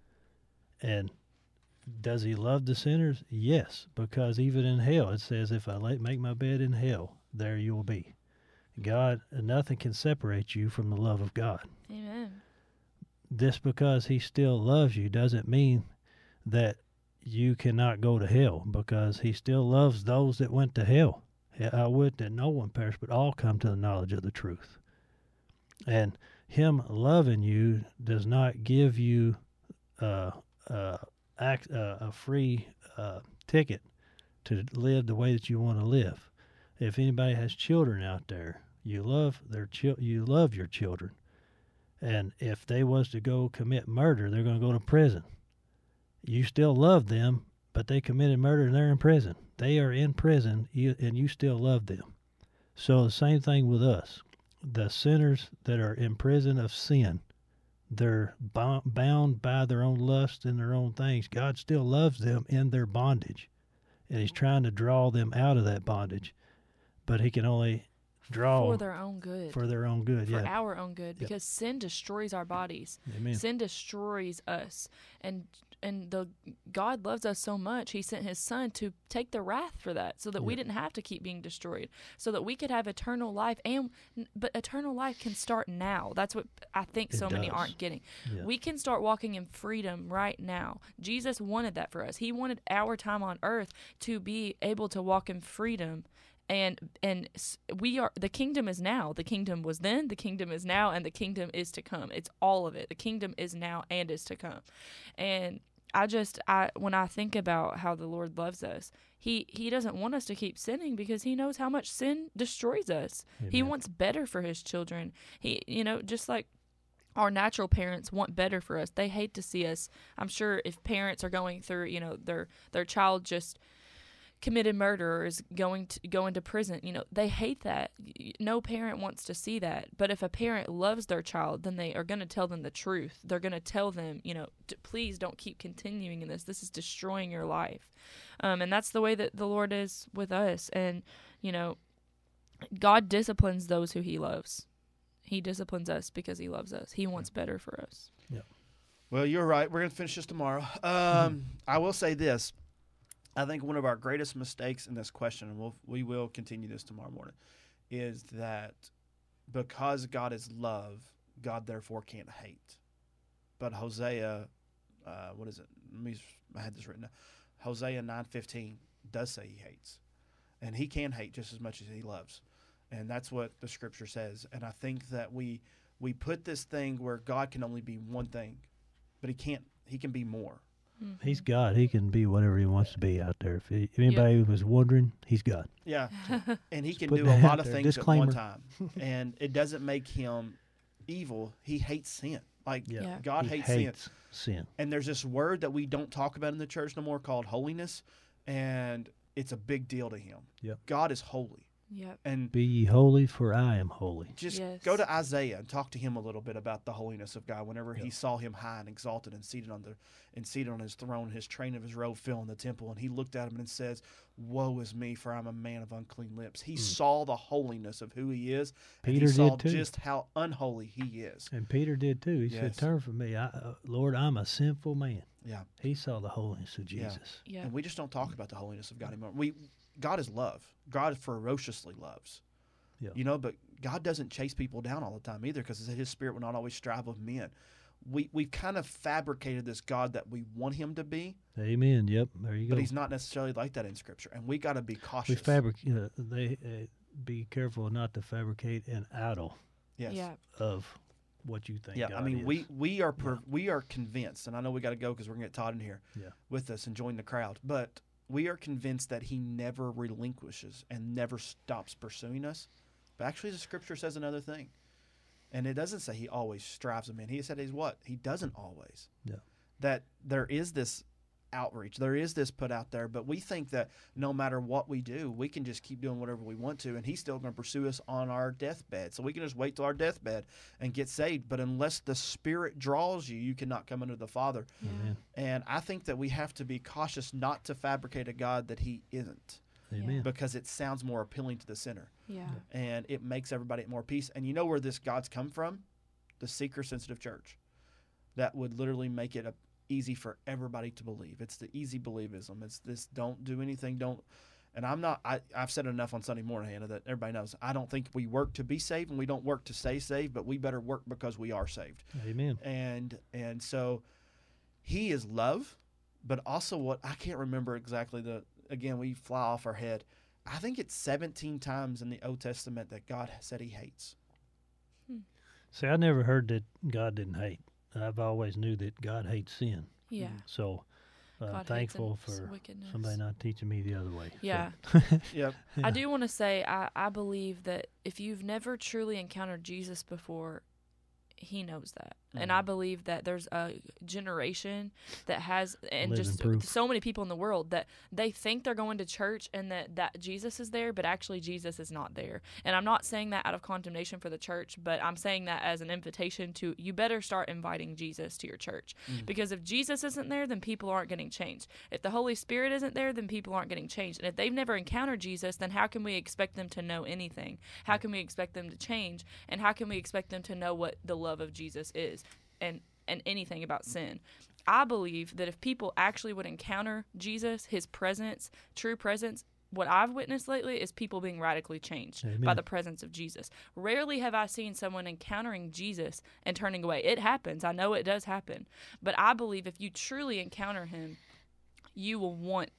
And does he love the sinners? Yes, because even in hell it says, if I make my bed in hell, there you will be. God, nothing can separate you from the love of God. Amen. Just because he still loves you doesn't mean that you cannot go to hell, because he still loves those that went to hell. I would that no one perish, but all come to the knowledge of the truth. And him loving you does not give you a free ticket to live the way that you want to live. If anybody has children out there, you love you love your children, and if they was to go commit murder, they're going to go to prison. You still love them, but they committed murder and they're in prison. They are in prison, and you still love them. So the same thing with us. The sinners that are in prison of sin, they're bound by their own lust and their own things. God still loves them in their bondage, and he's trying to draw them out of that bondage. But he can only draw For their own good. for their own good. For Yeah. our own good, because sin destroys our bodies. Amen. Sin destroys us, and God loves us so much, he sent his son to take the wrath for that, so that we didn't have to keep being destroyed, so that we could have eternal life. But eternal life can start now. That's what I think so many aren't getting. Yeah. We can start walking in freedom right now. Jesus wanted that for us. He wanted our time on earth to be able to walk in freedom. And we are, the kingdom is now. The kingdom was then, the kingdom is now, and the kingdom is to come. It's all of it. The kingdom is now and is to come. And when I think about how the Lord loves us, he doesn't want us to keep sinning, because he knows how much sin destroys us. Amen. He wants better for his children. He, just like our natural parents want better for us. They hate to see us. I'm sure if parents are going through, their child just committed murder or is going to prison, they hate that. No parent wants to see that. But if a parent loves their child, then they are going to tell them the truth. They're going to tell them, please don't keep continuing in this. This is destroying your life. And that's the way that the Lord is with us. And, God disciplines those who he loves. He disciplines us because he loves us. He wants better for us. Yeah. Well, you're right. We're going to finish this tomorrow. I will say this. I think one of our greatest mistakes in this question, and we will continue this tomorrow morning, is that because God is love, God therefore can't hate. But Hosea, what is it? I had this written down. Hosea 9:15 does say he hates. And he can hate just as much as he loves. And that's what the scripture says. And I think that we put this thing where God can only be one thing, but he can be more. Mm-hmm. He's God. He can be whatever he wants to be out there. If anybody was wondering, he's God. Yeah. And he can putting do a that lot out of there. things Disclaimer. at one time. And it doesn't make him evil. He hates sin. Like, Yeah. God He hates sin. And there's this word that we don't talk about in the church no more called holiness. And it's a big deal to him. Yep. God is holy. Yep. And Be ye holy, for I am holy. just Yes. go to Isaiah and talk to him a little bit about the holiness of God. Whenever he saw him high and exalted and seated on his throne, his train of his robe filling the temple, and he looked at him and says, "Woe is me, for I'm a man of unclean lips." He saw the holiness of who he is, and Peter he saw did too. just how unholy he is. And Peter did too. He Yes. said, "Turn from me, Lord. I'm a sinful man." Yeah. He saw the holiness of Yeah. Jesus. Yeah. And we just don't talk about the holiness of God anymore. God is love. God ferociously loves. Yeah. But God doesn't chase people down all the time either, because his spirit will not always strive with men. We've kind of fabricated this God that we want him to be, Amen. Yep. There you go. but he's not necessarily like that in Scripture, and we got to be We cautious. be careful not to fabricate an idol Yes. Yeah. of what you think. Yeah, God I mean, is. we are convinced, and I know we got to go because we're going to get Todd in here Yeah. with us and join the crowd, but we are convinced that he never relinquishes and never stops pursuing us. But actually, the Scripture says another thing, and it doesn't say he always strives them in. He said he's what? He doesn't always. Yeah. That there is this outreach, there is this put out there, but we think that no matter what we do, we can just keep doing whatever we want to, and he's still going to pursue us on our deathbed. So we can just wait till our deathbed and get saved. But unless the Spirit draws you, you cannot come unto the Father. Amen. And I think that we have to be cautious not to fabricate a God that he isn't, Amen. because it sounds more appealing to the sinner, Yeah. and it makes everybody at more peace. And you know where this God's come from? The seeker-sensitive church. That would literally make it easy for everybody to believe. It's the easy believism. It's this don't do anything, don't. And I've said it enough on Sunday morning, Hannah, that everybody knows. I don't think we work to be saved, and we don't work to stay saved, but we better work because we are saved. Amen. And so he is love, but also what I can't remember exactly. Again, we fly off our head. I think it's 17 times in the Old Testament that God said he hates. See, I never heard that God didn't hate. I've always knew that God hates sin. Yeah. So God thankful hates for wickedness. somebody not teaching me the other way. Yeah. So. Yep. I do want to say I believe that if you've never truly encountered Jesus before, he knows that. And I believe that there's a generation that has, and Living just proof. so many people in the world that they think they're going to church and that Jesus is there, but actually Jesus is not there. And I'm not saying that out of condemnation for the church, but I'm saying that as an invitation to, you better start inviting Jesus to your church. Because if Jesus isn't there, then people aren't getting changed. If the Holy Spirit isn't there, then people aren't getting changed. And if they've never encountered Jesus, then how can we expect them to know anything? How can we expect them to change? And how can we expect them to know what the love of Jesus is and anything about sin? I believe that if people actually would encounter Jesus, his presence, true presence, what I've witnessed lately is people being radically changed Amen. by the presence of Jesus. Rarely have I seen someone encountering Jesus and turning away. It happens. I know it does happen. But I believe if you truly encounter him, you will want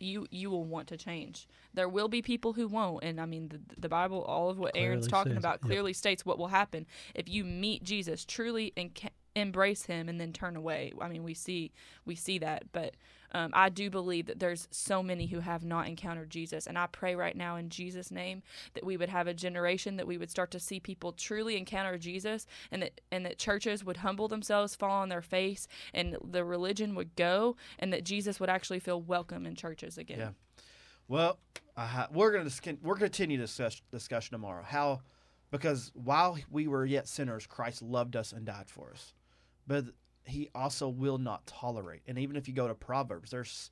to change. There will be people who won't, and I mean the Bible, all of what Aaron's Clearly talking says about it, yep. clearly states what will happen if you meet Jesus, truly embrace him, and then turn away. I mean, we see that, but I do believe that there's so many who have not encountered Jesus, and I pray right now in Jesus' name that we would have a generation that we would start to see people truly encounter Jesus, and that churches would humble themselves, fall on their face, and the religion would go, and that Jesus would actually feel welcome in churches again. Yeah. Well, we're going to continue this discussion tomorrow. Because while we were yet sinners, Christ loved us and died for us. But he also will not tolerate. And even if you go to Proverbs, there's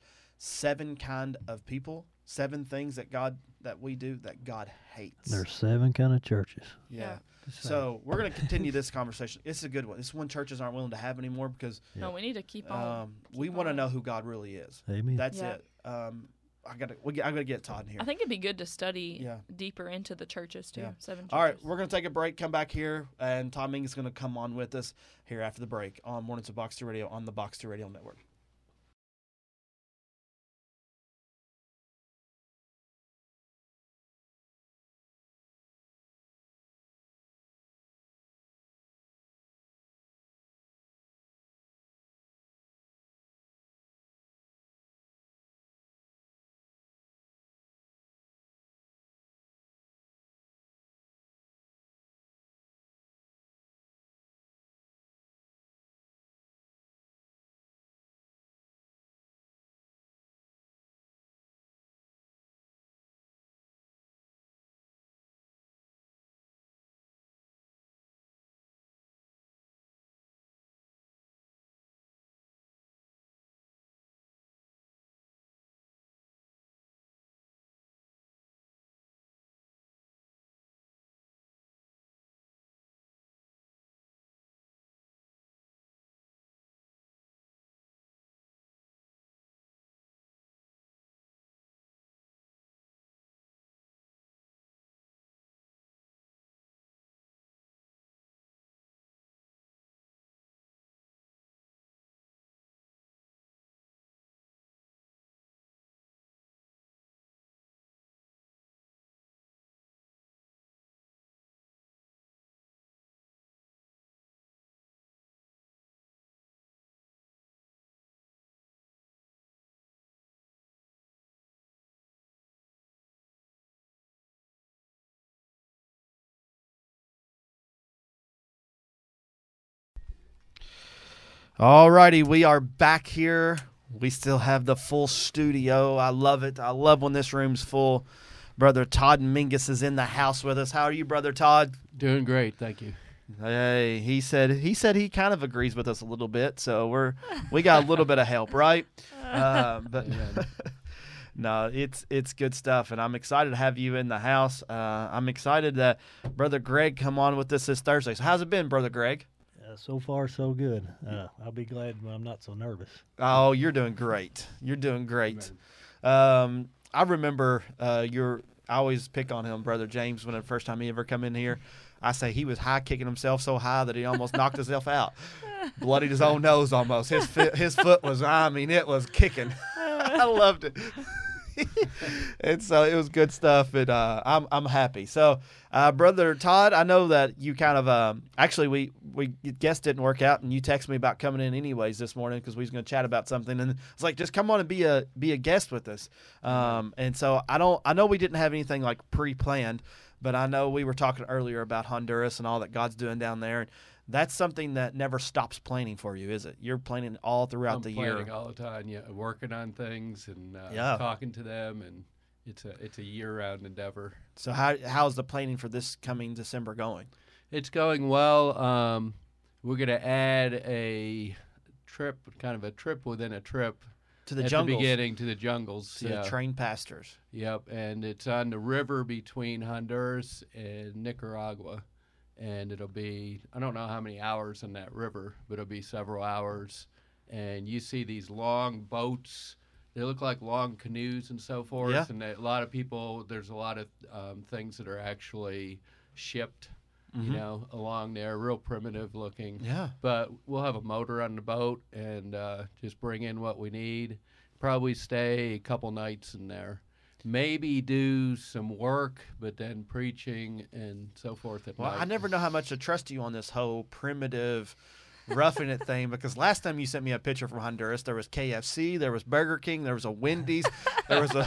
7 kind of people, 7 things that we do that God hates. There's 7 kind of churches. Yeah. So we're going to continue this conversation. It's a good one. It's one churches aren't willing to have anymore because No, we need to keep on. we want to know who God really is. Amen. That's Yeah. it. I gotta get Todd in here. I think it'd be good to study Yeah. deeper into the churches too. Yeah. 7 churches. All right, we're going to take a break, come back here, and Todd Ming is going to come on with us here after the break on Mornings of Box 2 Radio on the Box 2 Radio Network. All righty, we are back here. We still have the full studio. I love it. I love when this room's full. Brother Todd Mingus is in the house with us. How are you, Brother Todd? Doing great, thank you. Hey, he said he kind of agrees with us a little bit, so we got a little bit of help, right? But no, it's good stuff, and I'm excited to have you in the house. I'm excited that Brother Greg come on with us this Thursday. So how's it been, Brother Greg? So far, so good. I'll be glad when I'm not so nervous. Oh, you're doing great. You're doing great. I remember I always pick on him, Brother James, when the first time he ever come in here. I say he was high kicking himself so high that he almost knocked himself out. Bloodied his own nose almost. His foot was, it was kicking. I loved it. And so it was good stuff, and I'm happy. So, Brother Todd, I know that you kind of actually we guest didn't work out, and you texted me about coming in anyways this morning because we was going to chat about something, and it's like just come on and be a guest with us. And so I know we didn't have anything like pre-planned, but I know we were talking earlier about Honduras and all that God's doing down there. And that's something that never stops planning for you, is it? You're planning all throughout the year. Planning all the time, working on things and talking to them, and it's a year-round endeavor. So how's the planning for this coming December going? It's going well. We're going to add a trip, kind of a trip within a trip. To the at jungles. the beginning, to the jungles. To the trained pastors. Yep, and it's on the river between Honduras and Nicaragua. And it'll be, I don't know how many hours in that river, but it'll be several hours. And you see these long boats. They look like long canoes and so forth. Yeah. And a lot of people, there's a lot of things that are actually shipped, along there, real primitive looking. Yeah. But we'll have a motor on the boat and just bring in what we need. Probably stay a couple nights in there. Maybe do some work, but then preaching and so forth at night. I never know how much to trust you on this whole primitive roughing it thing, because last time you sent me a picture from Honduras, there was KFC, there was Burger King, there was a Wendy's, there was a...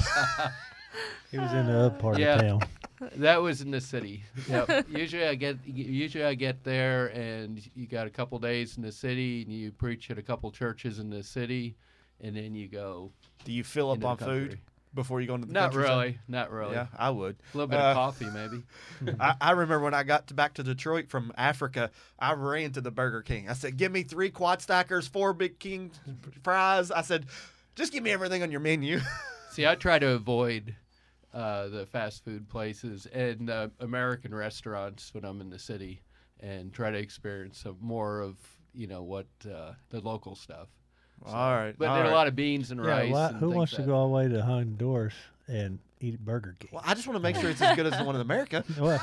He was in the other part of town. That was in the city. Yep. Usually I get there and you got a couple days in the city and you preach at a couple churches in the city, and then you go. Do you fill up on food before you go into the Not countryside? Not really. Yeah, I would. A little bit of coffee, maybe. I remember when I got back to Detroit from Africa, I ran to the Burger King. I said, give me 3 quad stackers, 4 Big King fries. I said, just give me everything on your menu. See, I try to avoid the fast food places and American restaurants when I'm in the city, and try to experience some more of what the local stuff. So, all right. But there's a lot of beans and rice. Yeah, and who wants to that. go all the way to Honduras and eat Burger King? Well, I just want to make sure it's as good as the one in America. Well,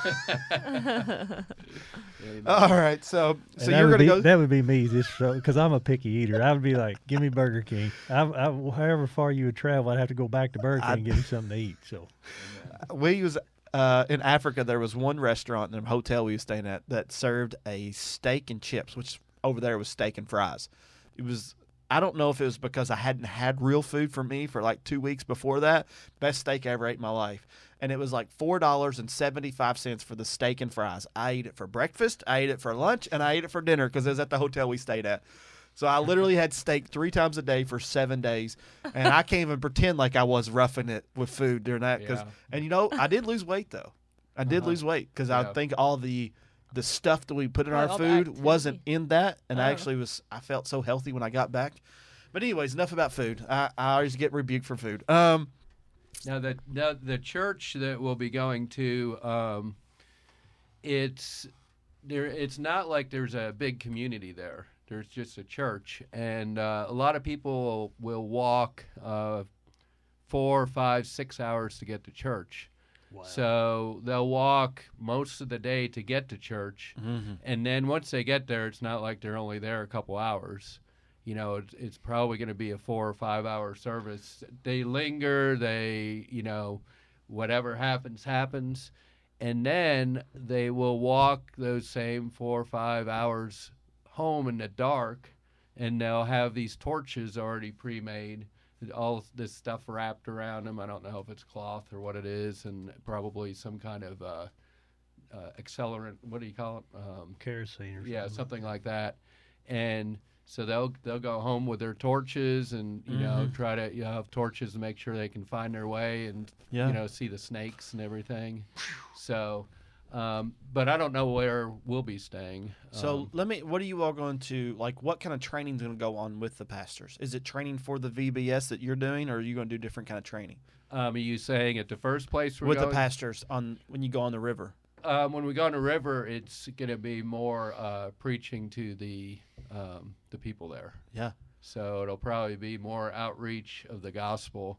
All right. So and you're going to go. That would be me, just because I'm a picky eater. I would be like, give me Burger King. However far you would travel, I'd have to go back to Burger King and get me something to eat. So we was in Africa. There was one restaurant in a hotel we were staying at that served a steak and chips, which over there was steak and fries. It was. I don't know if it was because I hadn't had real food for me for like 2 weeks before that. Best steak I ever ate in my life. And it was like $4.75 for the steak and fries. I ate it for breakfast, I ate it for lunch, and I ate it for dinner because it was at the hotel we stayed at. So I literally had steak 3 times a day for 7 days. And I can't even pretend like I was roughing it with food during that. Yeah. And I did lose weight though. I did lose weight because I think all the stuff that we put in our all the food activity. wasn't in that, and Oh. I felt so healthy when I got back. But anyways, enough about food. I always get rebuked for food. Now the church that we'll be going to, it's not like there's a big community there. There's just a church, and a lot of people will walk 4, 5, 6 hours to get to church. wow. So they'll walk most of the day to get to church, and then once they get there, it's not like they're only there a couple hours. It's probably going to be a 4 or 5 hour service. They linger, whatever happens, and then they will walk those same 4 or 5 hours home in the dark, and they'll have these torches already pre-made, all this stuff wrapped around them. I don't know if it's cloth or what it is, and probably some kind of accelerant. What do you call it? Kerosene or something. Yeah, something like that. And so they'll go home with their torches and try to have torches to make sure they can find their way and see the snakes and everything. So, but I don't know where we'll be staying. So what are you all going to, like, what kind of training is going to go on with the pastors? Is it training for the VBS that you're doing, or are you going to do different kind of training? Are you saying at the first place we're with going? the pastors when you go on the river? When we go on the river, it's going to be more preaching to the people there. Yeah. So it'll probably be more outreach of the gospel.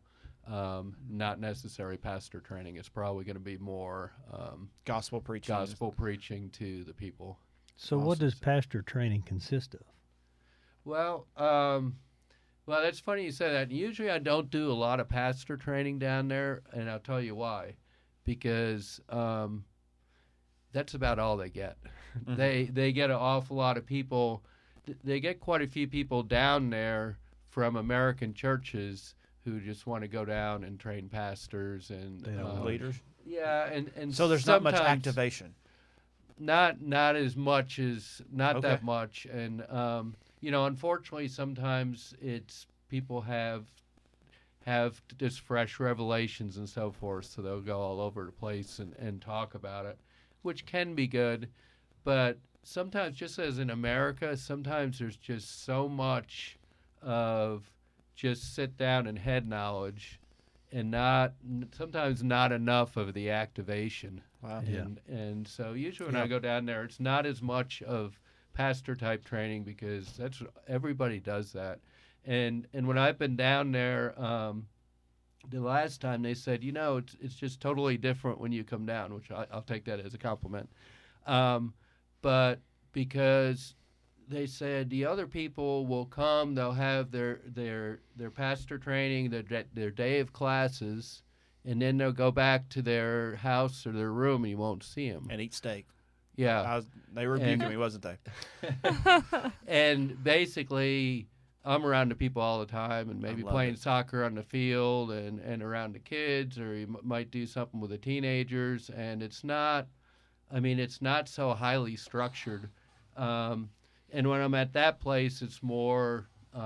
not necessarily pastor training. It's probably going to be more Gospel preaching. gospel preaching to the people. So what Awesome. does pastor training consist of? Well, that's funny you say that. Usually I don't do a lot of pastor training down there, and I'll tell you why. Because that's about all they get. Mhm. They get an awful lot of people. They get quite a few people down there from American churches who just want to go down and train pastors and They don't Leaders. Yeah, and So there's not much sometimes activation. not as much as not Okay. that much, and unfortunately sometimes it's people have just fresh revelations and so forth, so they'll go all over the place and talk about it, which can be good, but sometimes, just as in America, sometimes there's just so much of just sit down and head knowledge, and sometimes not enough of the activation. Wow. Yeah. And so usually when Yeah. I go down there, it's not as much of pastor type training, because everybody does that. And when I've been down there, the last time they said, it's just totally different when you come down, which I'll take that as a compliment. But because they said the other people will come, they'll have their pastor training, their day of classes, and then they'll go back to their house or their room, and you won't see them. And eat steak. Yeah. They were rebuking me, wasn't they? And basically, I'm around the people all the time, and maybe love playing it. soccer on the field and around the kids, or you might do something with the teenagers, and it's not so highly structured. And when I'm at that place, it's more,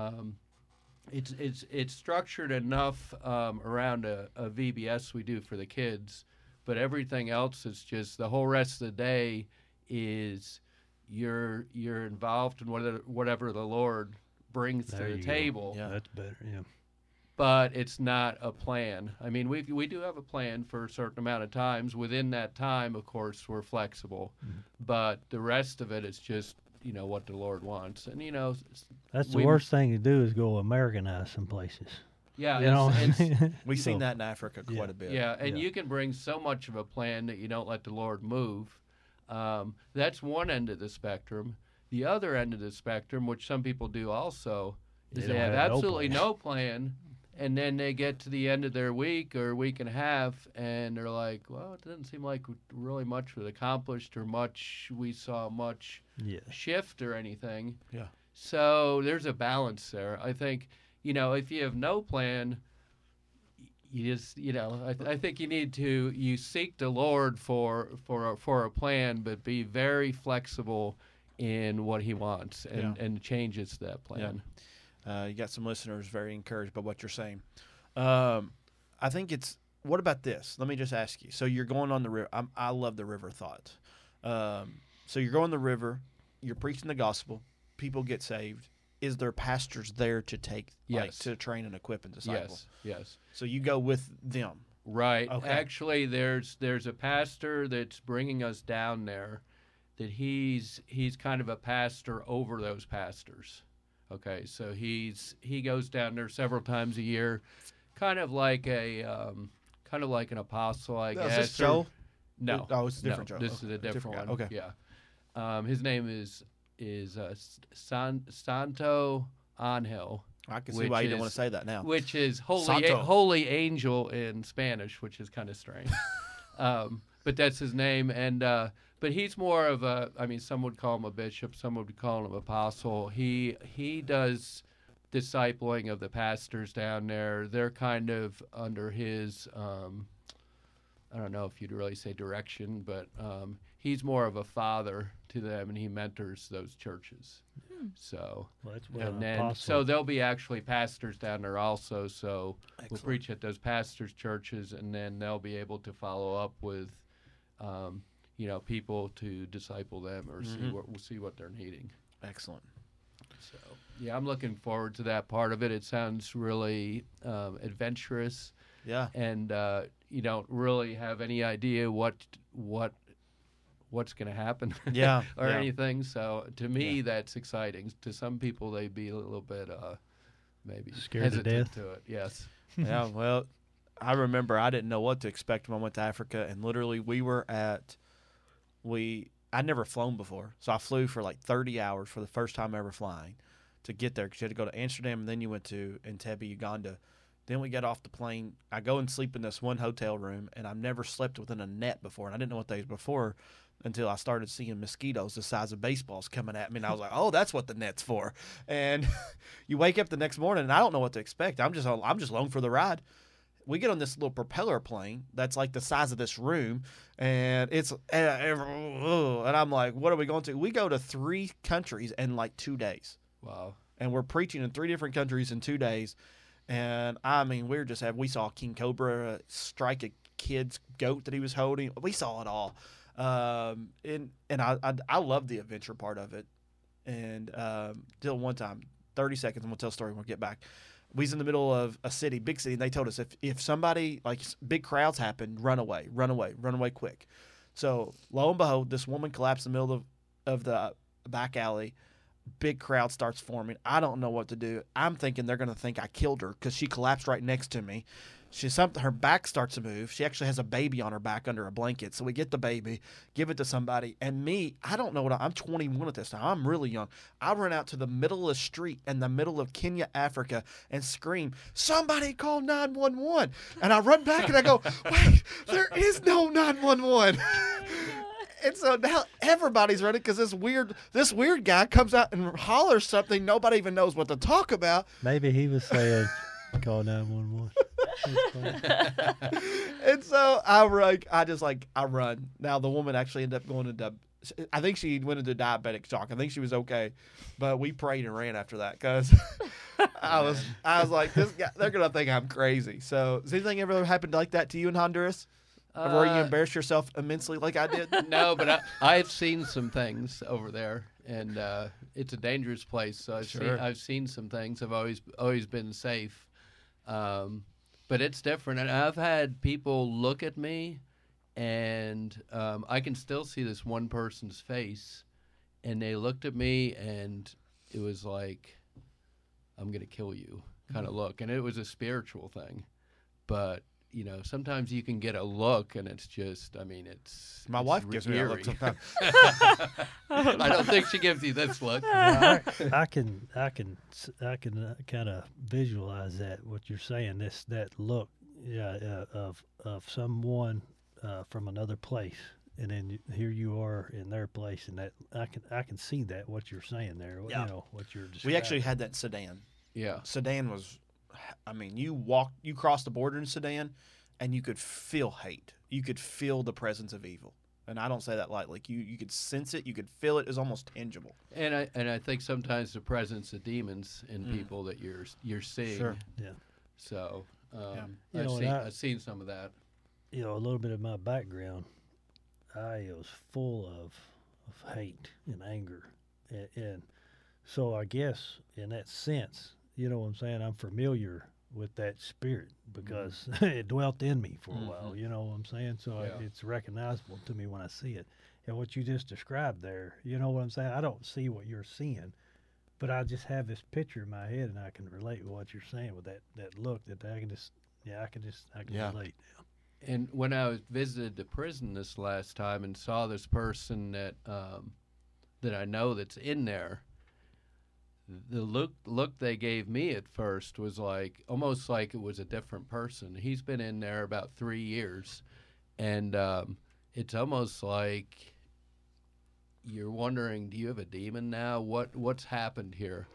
it's structured enough around a VBS we do for the kids, but everything else is just the whole rest of the day is you're involved in whatever the Lord brings There to the you go. table. Yeah. That's better. Yeah. But it's not a plan. I mean, we do have a plan for a certain amount of times. Within that time, of course, we're flexible. Mm-hmm. But the rest of it is just, what the Lord wants. And, That's the we- worst thing to do is go Americanize some places. yeah, You know. it's We've seen So- that in Africa quite Yeah. a bit. yeah, and Yeah. you can bring so much of a plan that you don't let the Lord move. That's one end of the spectrum. The other end of the spectrum, which some people do also, is They they don't have have no absolutely plan. no plan, and then they get to the end of their week or week and a half, and they're like, well, it doesn't seem like really much was accomplished or we saw much Yeah. shift or anything. Yeah. So there's a balance there. I think, if you have no plan, you just, I think you seek the Lord for a plan, but be very flexible in what He wants and changes to that plan. You got some listeners very encouraged by what you're saying. I think what about this? Let me just ask you. So you're going on the river. I love the river thought. So you're going the river. You're preaching the gospel. People get saved. Is there pastors there to Yes. to train and equip and disciple? Yes. So you go with them. Right. Okay. Actually, there's a pastor that's bringing us down there, that he's kind of a pastor over those pastors. Okay, so he goes down there several times a year, kind of like an apostle, I guess. Is this or- Joe? No. Oh, it's a different no, Joe. This is Okay. a different one. Different guy. Yeah. His name is Santo Angel, I can see Which why you didn't is- want to say that now. which is Santo. holy angel in Spanish, which is kind of strange. But that's his name, and but he's more of some would call him a bishop, some would call him apostle. He does discipling of the pastors down there. They're kind of under his I don't know if you'd really say direction, but he's more of a father to them, and he mentors those churches. So, Well, that's what and an then apostle. so there'll be actually pastors down there also. So we'll Excellent. preach at those pastors' churches, and then they'll be able to follow up with, people to disciple them or see what they're needing. Excellent. So yeah, I'm looking forward to that part of it. It sounds really adventurous, Yeah. and you don't really have any idea what's going to happen. Yeah, or yeah. anything. So to me, that's exciting. To some people, they'd be a little bit maybe Scared to hesitant death? to it. Yes. Yeah, well, I remember I didn't know what to expect when I went to Africa, and literally I'd never flown before, so I flew for like 30 hours for the first time ever flying to get there because you had to go to Amsterdam and then you went to Entebbe, Uganda. Then we get off the plane. I go and sleep in this one hotel room, and I've never slept within a net before, and I didn't know what they was before until I started seeing mosquitoes the size of baseballs coming at me, and I was like, "Oh, that's what the net's for." And you wake up the next morning, and I don't know what to expect. I'm just along for the ride. We get on this little propeller plane that's like the size of this room, and and I'm like, "What are we going to?" We go to 3 countries in like 2 days, Wow. and we're preaching in 3 different countries in 2 days. And I mean, we saw King Cobra strike a kid's goat that he was holding. We saw it all. And I love the adventure part of it. And till one time, 30 seconds, and we'll tell a story when we get back. We was in the middle of a city, big city, and they told us if somebody, like big crowds happen, run away quick. So lo and behold, this woman collapsed in the middle of the back alley. Big crowd starts forming. I don't know what to do. I'm thinking they're going to think I killed her because she collapsed right next to me. Her back starts to move. She actually has a baby on her back under a blanket. So we get the baby, give it to somebody. And me, I don't know I'm 21 at this time. I'm really young. I run out to the middle of the street in the middle of Kenya, Africa, and scream, "Somebody call 911." And I run back and I go, "Wait, there is no 911." And so now everybody's running because this weird guy comes out and hollers something nobody even knows what to talk about. Maybe he was saying, "Call 911." And so I run. Now the woman actually ended up going into, I think she went into diabetic shock. I think she was okay, but we prayed and ran after that because I was like, this guy, they're gonna think I'm crazy. So has anything ever happened like that to you in Honduras? Where you embarrassed yourself immensely like I did? No, but I've seen some things over there, and it's a dangerous place. So I've seen some things. I've always been safe, but it's different. And I've had people look at me, and I can still see this one person's face, and they looked at me, and it was like, "I'm gonna kill you," kind of look, and it was a spiritual thing, but. Sometimes you can get a look, and it's just, My wife gives me that look sometimes. I don't think she gives you this look. I can kind of visualize that what you're saying. That look, of someone from another place, and then here you are in their place, and that I can see that what you're saying there. Yeah. What you're describing. We actually had that in Sudan. Yeah, Sudan was. You crossed the border in Sudan, and you could feel hate. You could feel the presence of evil, and I don't say that lightly. You could sense it. You could feel it. It was almost tangible. And I think sometimes the presence of demons in people that you're seeing. Sure. Yeah. So I've seen some of that. A little bit of my background, I was full of hate and anger, and so I guess in that sense. You know what I'm saying? I'm familiar with that spirit because it dwelt in me for a while. You know what I'm saying? So it's recognizable to me when I see it. And what you just described there, you know what I'm saying? I don't see what you're seeing, but I just have this picture in my head, and I can relate with what you're saying with that look that I can relate. And when I visited the prison this last time and saw this person that I know that's in there. The look they gave me at first was almost like it was a different person. He's been in there about 3 years, and it's almost like you're wondering, do you have a demon now? What's happened here?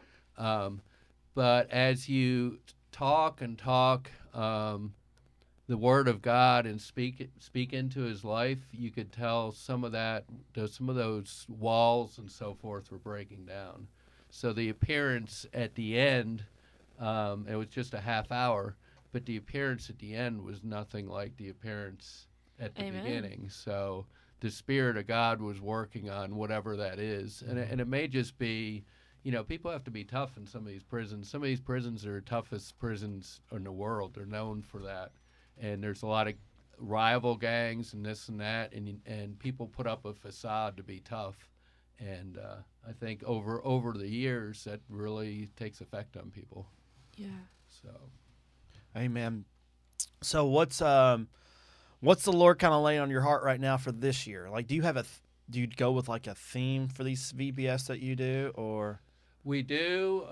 But as you talk, the Word of God and speak into his life, you could tell some of those walls and so forth were breaking down. So the appearance at the end, it was just a half hour, but the appearance at the end was nothing like the appearance at the beginning. So the Spirit of God was working on whatever that is. And it may just be, people have to be tough in some of these prisons. Some of these prisons are the toughest prisons in the world. They're known for that. And there's a lot of rival gangs and this and that, and people put up a facade to be tough. And I think over the years, that really takes effect on people. Yeah. So. Amen. So what's the Lord kind of laying on your heart right now for this year? Like, do you have do you go with like a theme for these VBS that you do, or? We do.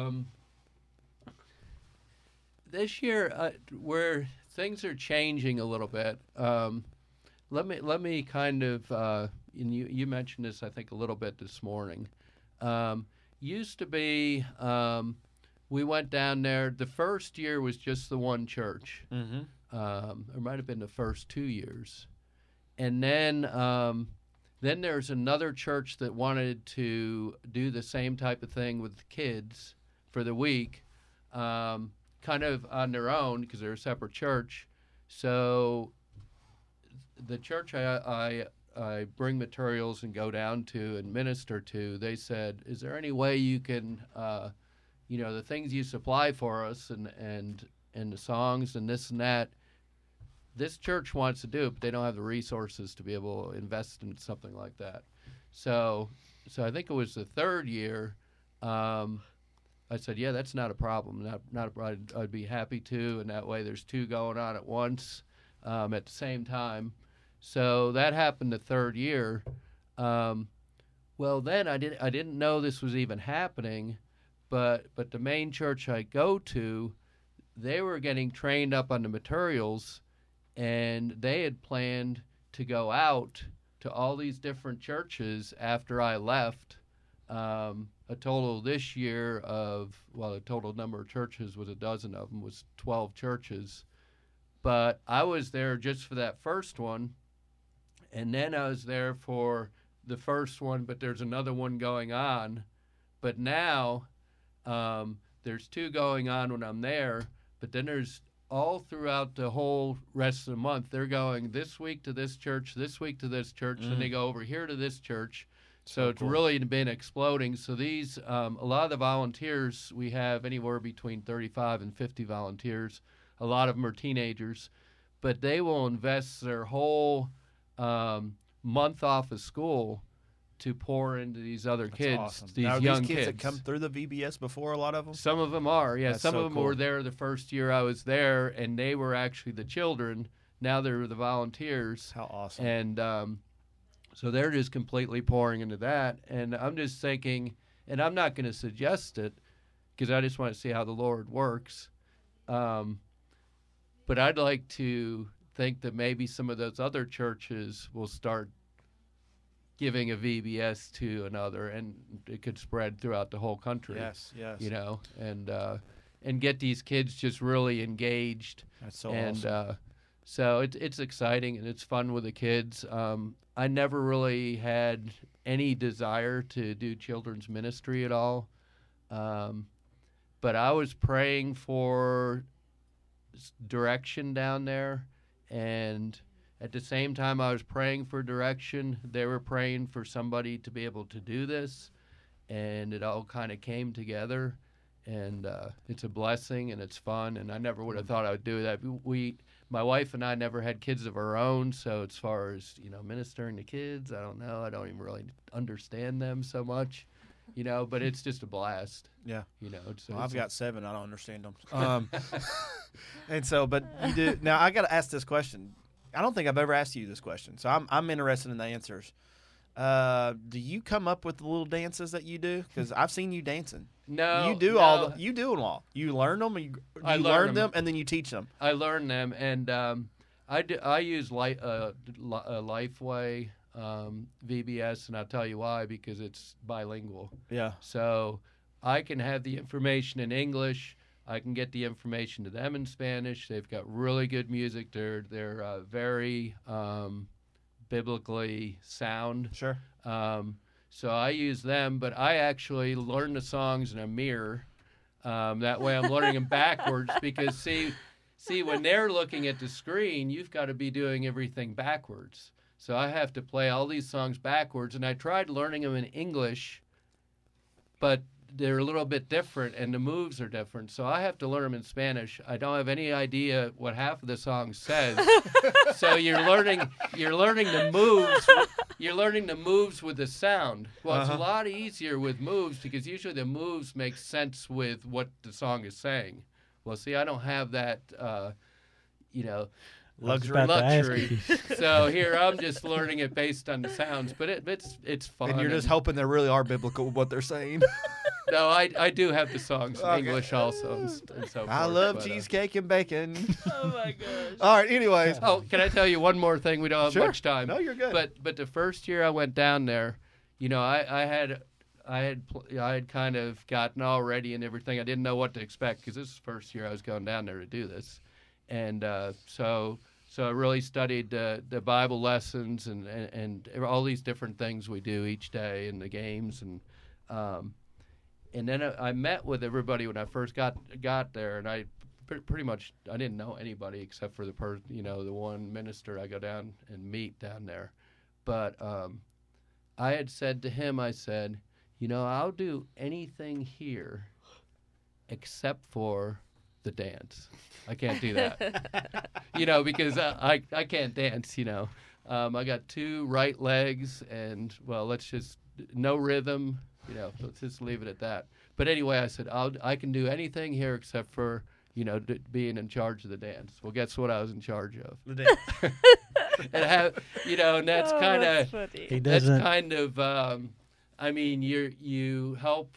This year, where things are changing a little bit. Let me kind of. And you mentioned this, I think, a little bit this morning. Used to be, we went down there. The first year was just the one church. It might have been the first 2 years, and then there's another church that wanted to do the same type of thing with kids for the week, kind of on their own because they're a separate church. So the church I bring materials and go down to and minister to, they said, is there any way you can, the things you supply for us and the songs and this and that, this church wants to do it, but they don't have the resources to be able to invest in something like that. So I think it was the third year. I said, yeah, that's not a problem. I'd be happy to, and that way there's two going on at once at the same time. So that happened the third year. Well, then I didn't know this was even happening, but the main church I go to, they were getting trained up on the materials, and they had planned to go out to all these different churches after I left. A total this year the total number of churches was 12 of them, was 12 churches. But I was there just for that first one, and then I was there for the first one, but there's another one going on. But now there's two going on when I'm there, but then there's all throughout the whole rest of the month, they're going this week to this church, this week to this church, and they go over here to this church. So it's really been exploding. So these, a lot of the volunteers, we have anywhere between 35 and 50 volunteers. A lot of them are teenagers, but they will invest their whole month off of school to pour into these other kids, awesome. these now, young these kids kids that come through the VBS before, a lot of them? Some of them are, yeah. That's Some so of them cool. were there the first year I was there, and they were actually the children. Now they're the volunteers. How awesome. And so they're just completely pouring into that. And I'm just thinking, and I'm not going to suggest it because I just want to see how the Lord works. But I'd like to think that maybe some of those other churches will start giving a VBS to another, and it could spread throughout the whole country. Yes. And get these kids just really engaged. That's so awesome. So it's exciting and it's fun with the kids. I never really had any desire to do children's ministry at all, but I was praying for direction down there, and at the same time I was praying for direction, they were praying for somebody to be able to do this, and it all kind of came together, and it's a blessing and it's fun, and I never would have thought I would do that. My wife and I never had kids of our own, so as far as, ministering to kids, I don't know. I don't even really understand them so much, but it's just a blast. Yeah. So I've got 7. I don't understand them. And so, but you do. Now, I got to ask this question. I don't think I've ever asked you this question, so I'm interested in the answers. Do you come up with the little dances that you do? Because I've seen you dancing. No, you do no. You do them all. You learn them. You I learn them, and then you teach them. I learn them, and I use Lifeway VBS, and I'll tell you why, because it's bilingual. Yeah. So I can have the information in English. I can get the information to them in Spanish. They've got really good music. They're very biblically sound. Sure. So I use them, but I actually learn the songs in a mirror. That way I'm learning them backwards because, see, when they're looking at the screen, you've got to be doing everything backwards. So I have to play all these songs backwards, and I tried learning them in English, but they're a little bit different, and the moves are different. So I have to learn them in Spanish. I don't have any idea what half of the song says. So you're learning the moves. You're learning the moves with the sound. Well, it's a lot easier with moves because usually the moves make sense with what the song is saying. Well, see, I don't have that. I was Luxury. about to ask luxury. if you- So here I'm just learning it based on the sounds, but it's fun. And you're just hoping they really are biblical with what they're saying. No, I do have the songs in Okay. English also and so forth. I love but, cheesecake and bacon. Oh my gosh. All right. Anyways. Oh, can I tell you one more thing? We don't have Sure. much time. No, you're good. But the first year I went down there, I had kind of gotten all ready and everything. I didn't know what to expect because this is the first year I was going down there to do this, and so I really studied the Bible lessons and all these different things we do each day and the games and then I met with everybody when I first got there, and I pretty much I didn't know anybody except for the one minister I go down and meet down there, but I had said to him, I said, I'll do anything here except for the dance. I can't do that, because I can't dance, I got 2 right legs and, well, no rhythm, let's just leave it at that. But anyway, I said, I can do anything here except for, being in charge of the dance. Well, guess what I was in charge of? The dance. And that's kind of, he that's doesn't. kind of, you help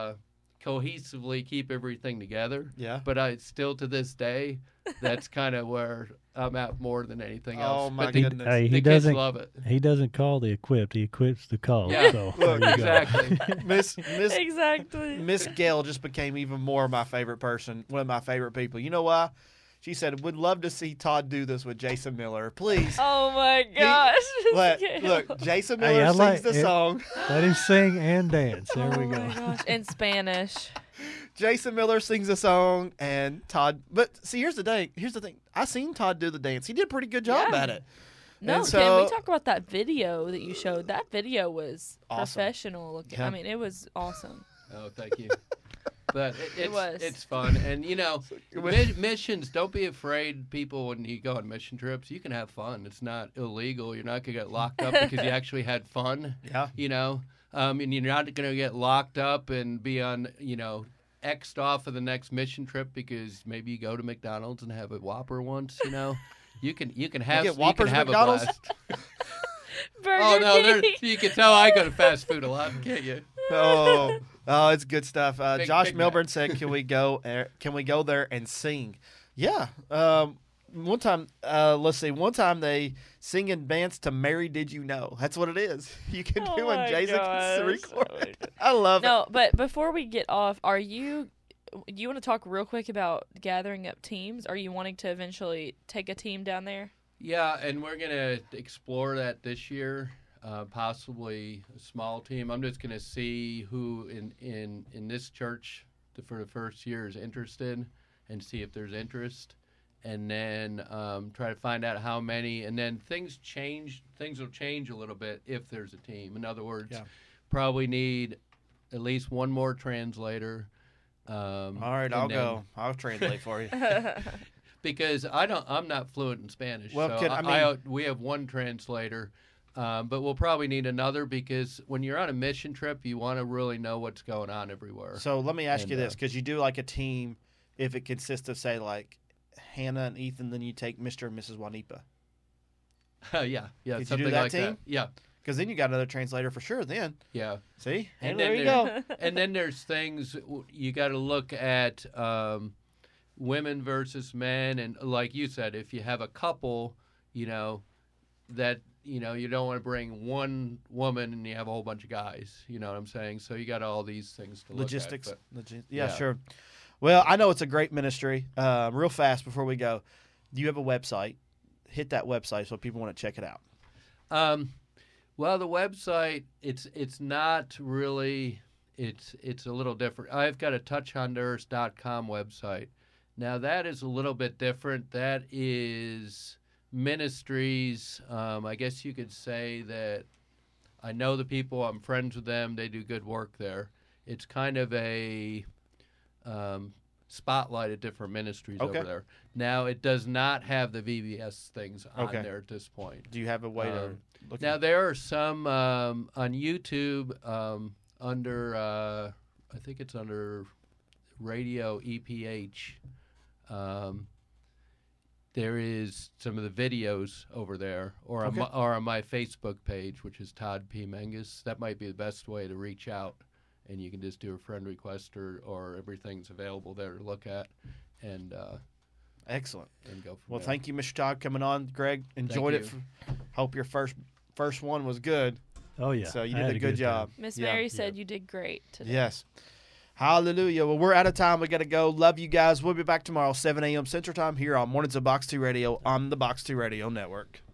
cohesively keep everything together. Yeah. But I still to this day, that's kind of where I'm at more than anything else. Oh, my but the, goodness. Hey, the he kids doesn't. love it. He doesn't call the equipped. He equips the called. Yeah. So Look, there you go. exactly. Miss Exactly. Miss Gail just became even more my favorite person, one of my favorite people. You know why? She said, "Would love to see Todd do this with Jason Miller, please." Oh my gosh. Look, Jason Hey, Miller I sings like the it. song. Let him sing and dance. There we Oh go. my gosh. In Spanish. Jason Miller sings a song, and Todd. But see, here's the thing. I seen Todd do the dance. He did a pretty good job Yeah. at it. No, And can so- we talk about that video that you showed? That video was Awesome. professional looking. Yeah. I mean, it was awesome. Oh, thank you. But was. it's fun, and missions. Don't be afraid, people. When you go on mission trips, you can have fun. It's not illegal. You're not gonna get locked up because you actually had fun. Yeah. And you're not gonna get locked up and be on X'd off of the next mission trip because maybe you go to McDonald's and have a Whopper once. You can have get Whoppers at have McDonald's? a blast. Burger Oh no, King. you can tell I go to fast food a lot, can't you? Oh, it's good stuff. Big Josh Mac. Milburn said, "Can we go? Can we go there and sing?" Yeah. One time, let's see. One time they sing and dance to "Mary Did You Know." That's what it is. You can Oh do when my Jason gosh. can record. Oh my God. I love it. No, but before we get off, do you want to talk real quick about gathering up teams? Are you wanting to eventually take a team down there? Yeah, and we're gonna explore that this year. Possibly a small team. I'm just gonna see who in this church for the first year is interested, and see if there's interest, and then try to find out how many. And then things change. Things will change a little bit if there's a team. In other words, probably need at least one more translator. All right, and I'll then- go. I'll translate for you. Because I'm not fluent in Spanish. Well, so we have one translator, but we'll probably need another because when you're on a mission trip, you want to really know what's going on everywhere. So let me ask you And, this: because you do like a team, if it consists of say like Hannah and Ethan, then you take Mr. and Mrs. Wanipa. yeah, Could you something do that like team? that. Yeah, Because then you got another translator for sure. Then yeah. see, And there then you go. And then there's things you got to look at. Women versus men, and like you said, if you have a couple, that you don't want to bring one woman and you have a whole bunch of guys. You know what I'm saying? So you got all these things to Logistics. look at. Yeah, yeah. sure. Well, I know it's a great ministry. Real fast before we go, do you have a website? Hit that website so people want to check it out. Well, the website it's not really it's a little different. I've got a touchhonduras.com website. Now that is a little bit different. That is ministries. I guess you could say that I know the people. I'm friends with them. They do good work there. It's kind of a spotlight of different ministries Okay. over there. Now it does not have the VBS things on Okay. there at this point. Do you have a way to look Now at there are some on YouTube under I think it's under Radio EPH. there is some of the videos over there, or Okay. or on my Facebook page, which is Todd P. Menges. That might be the best way to reach out, and you can just do a friend request, or everything's available there to look at, and Excellent. go from Well, there. thank you, Mr. Todd, coming on. Greg, enjoyed it. you. Hope your first one was good. Oh yeah. So you I did had a good job. Miss Yeah. Mary said you did great today. Yes. Hallelujah. Well, we're out of time. We got to go. Love you guys. We'll be back tomorrow, 7 a.m. Central Time here on Mornings of Box 2 Radio on the Box 2 Radio Network.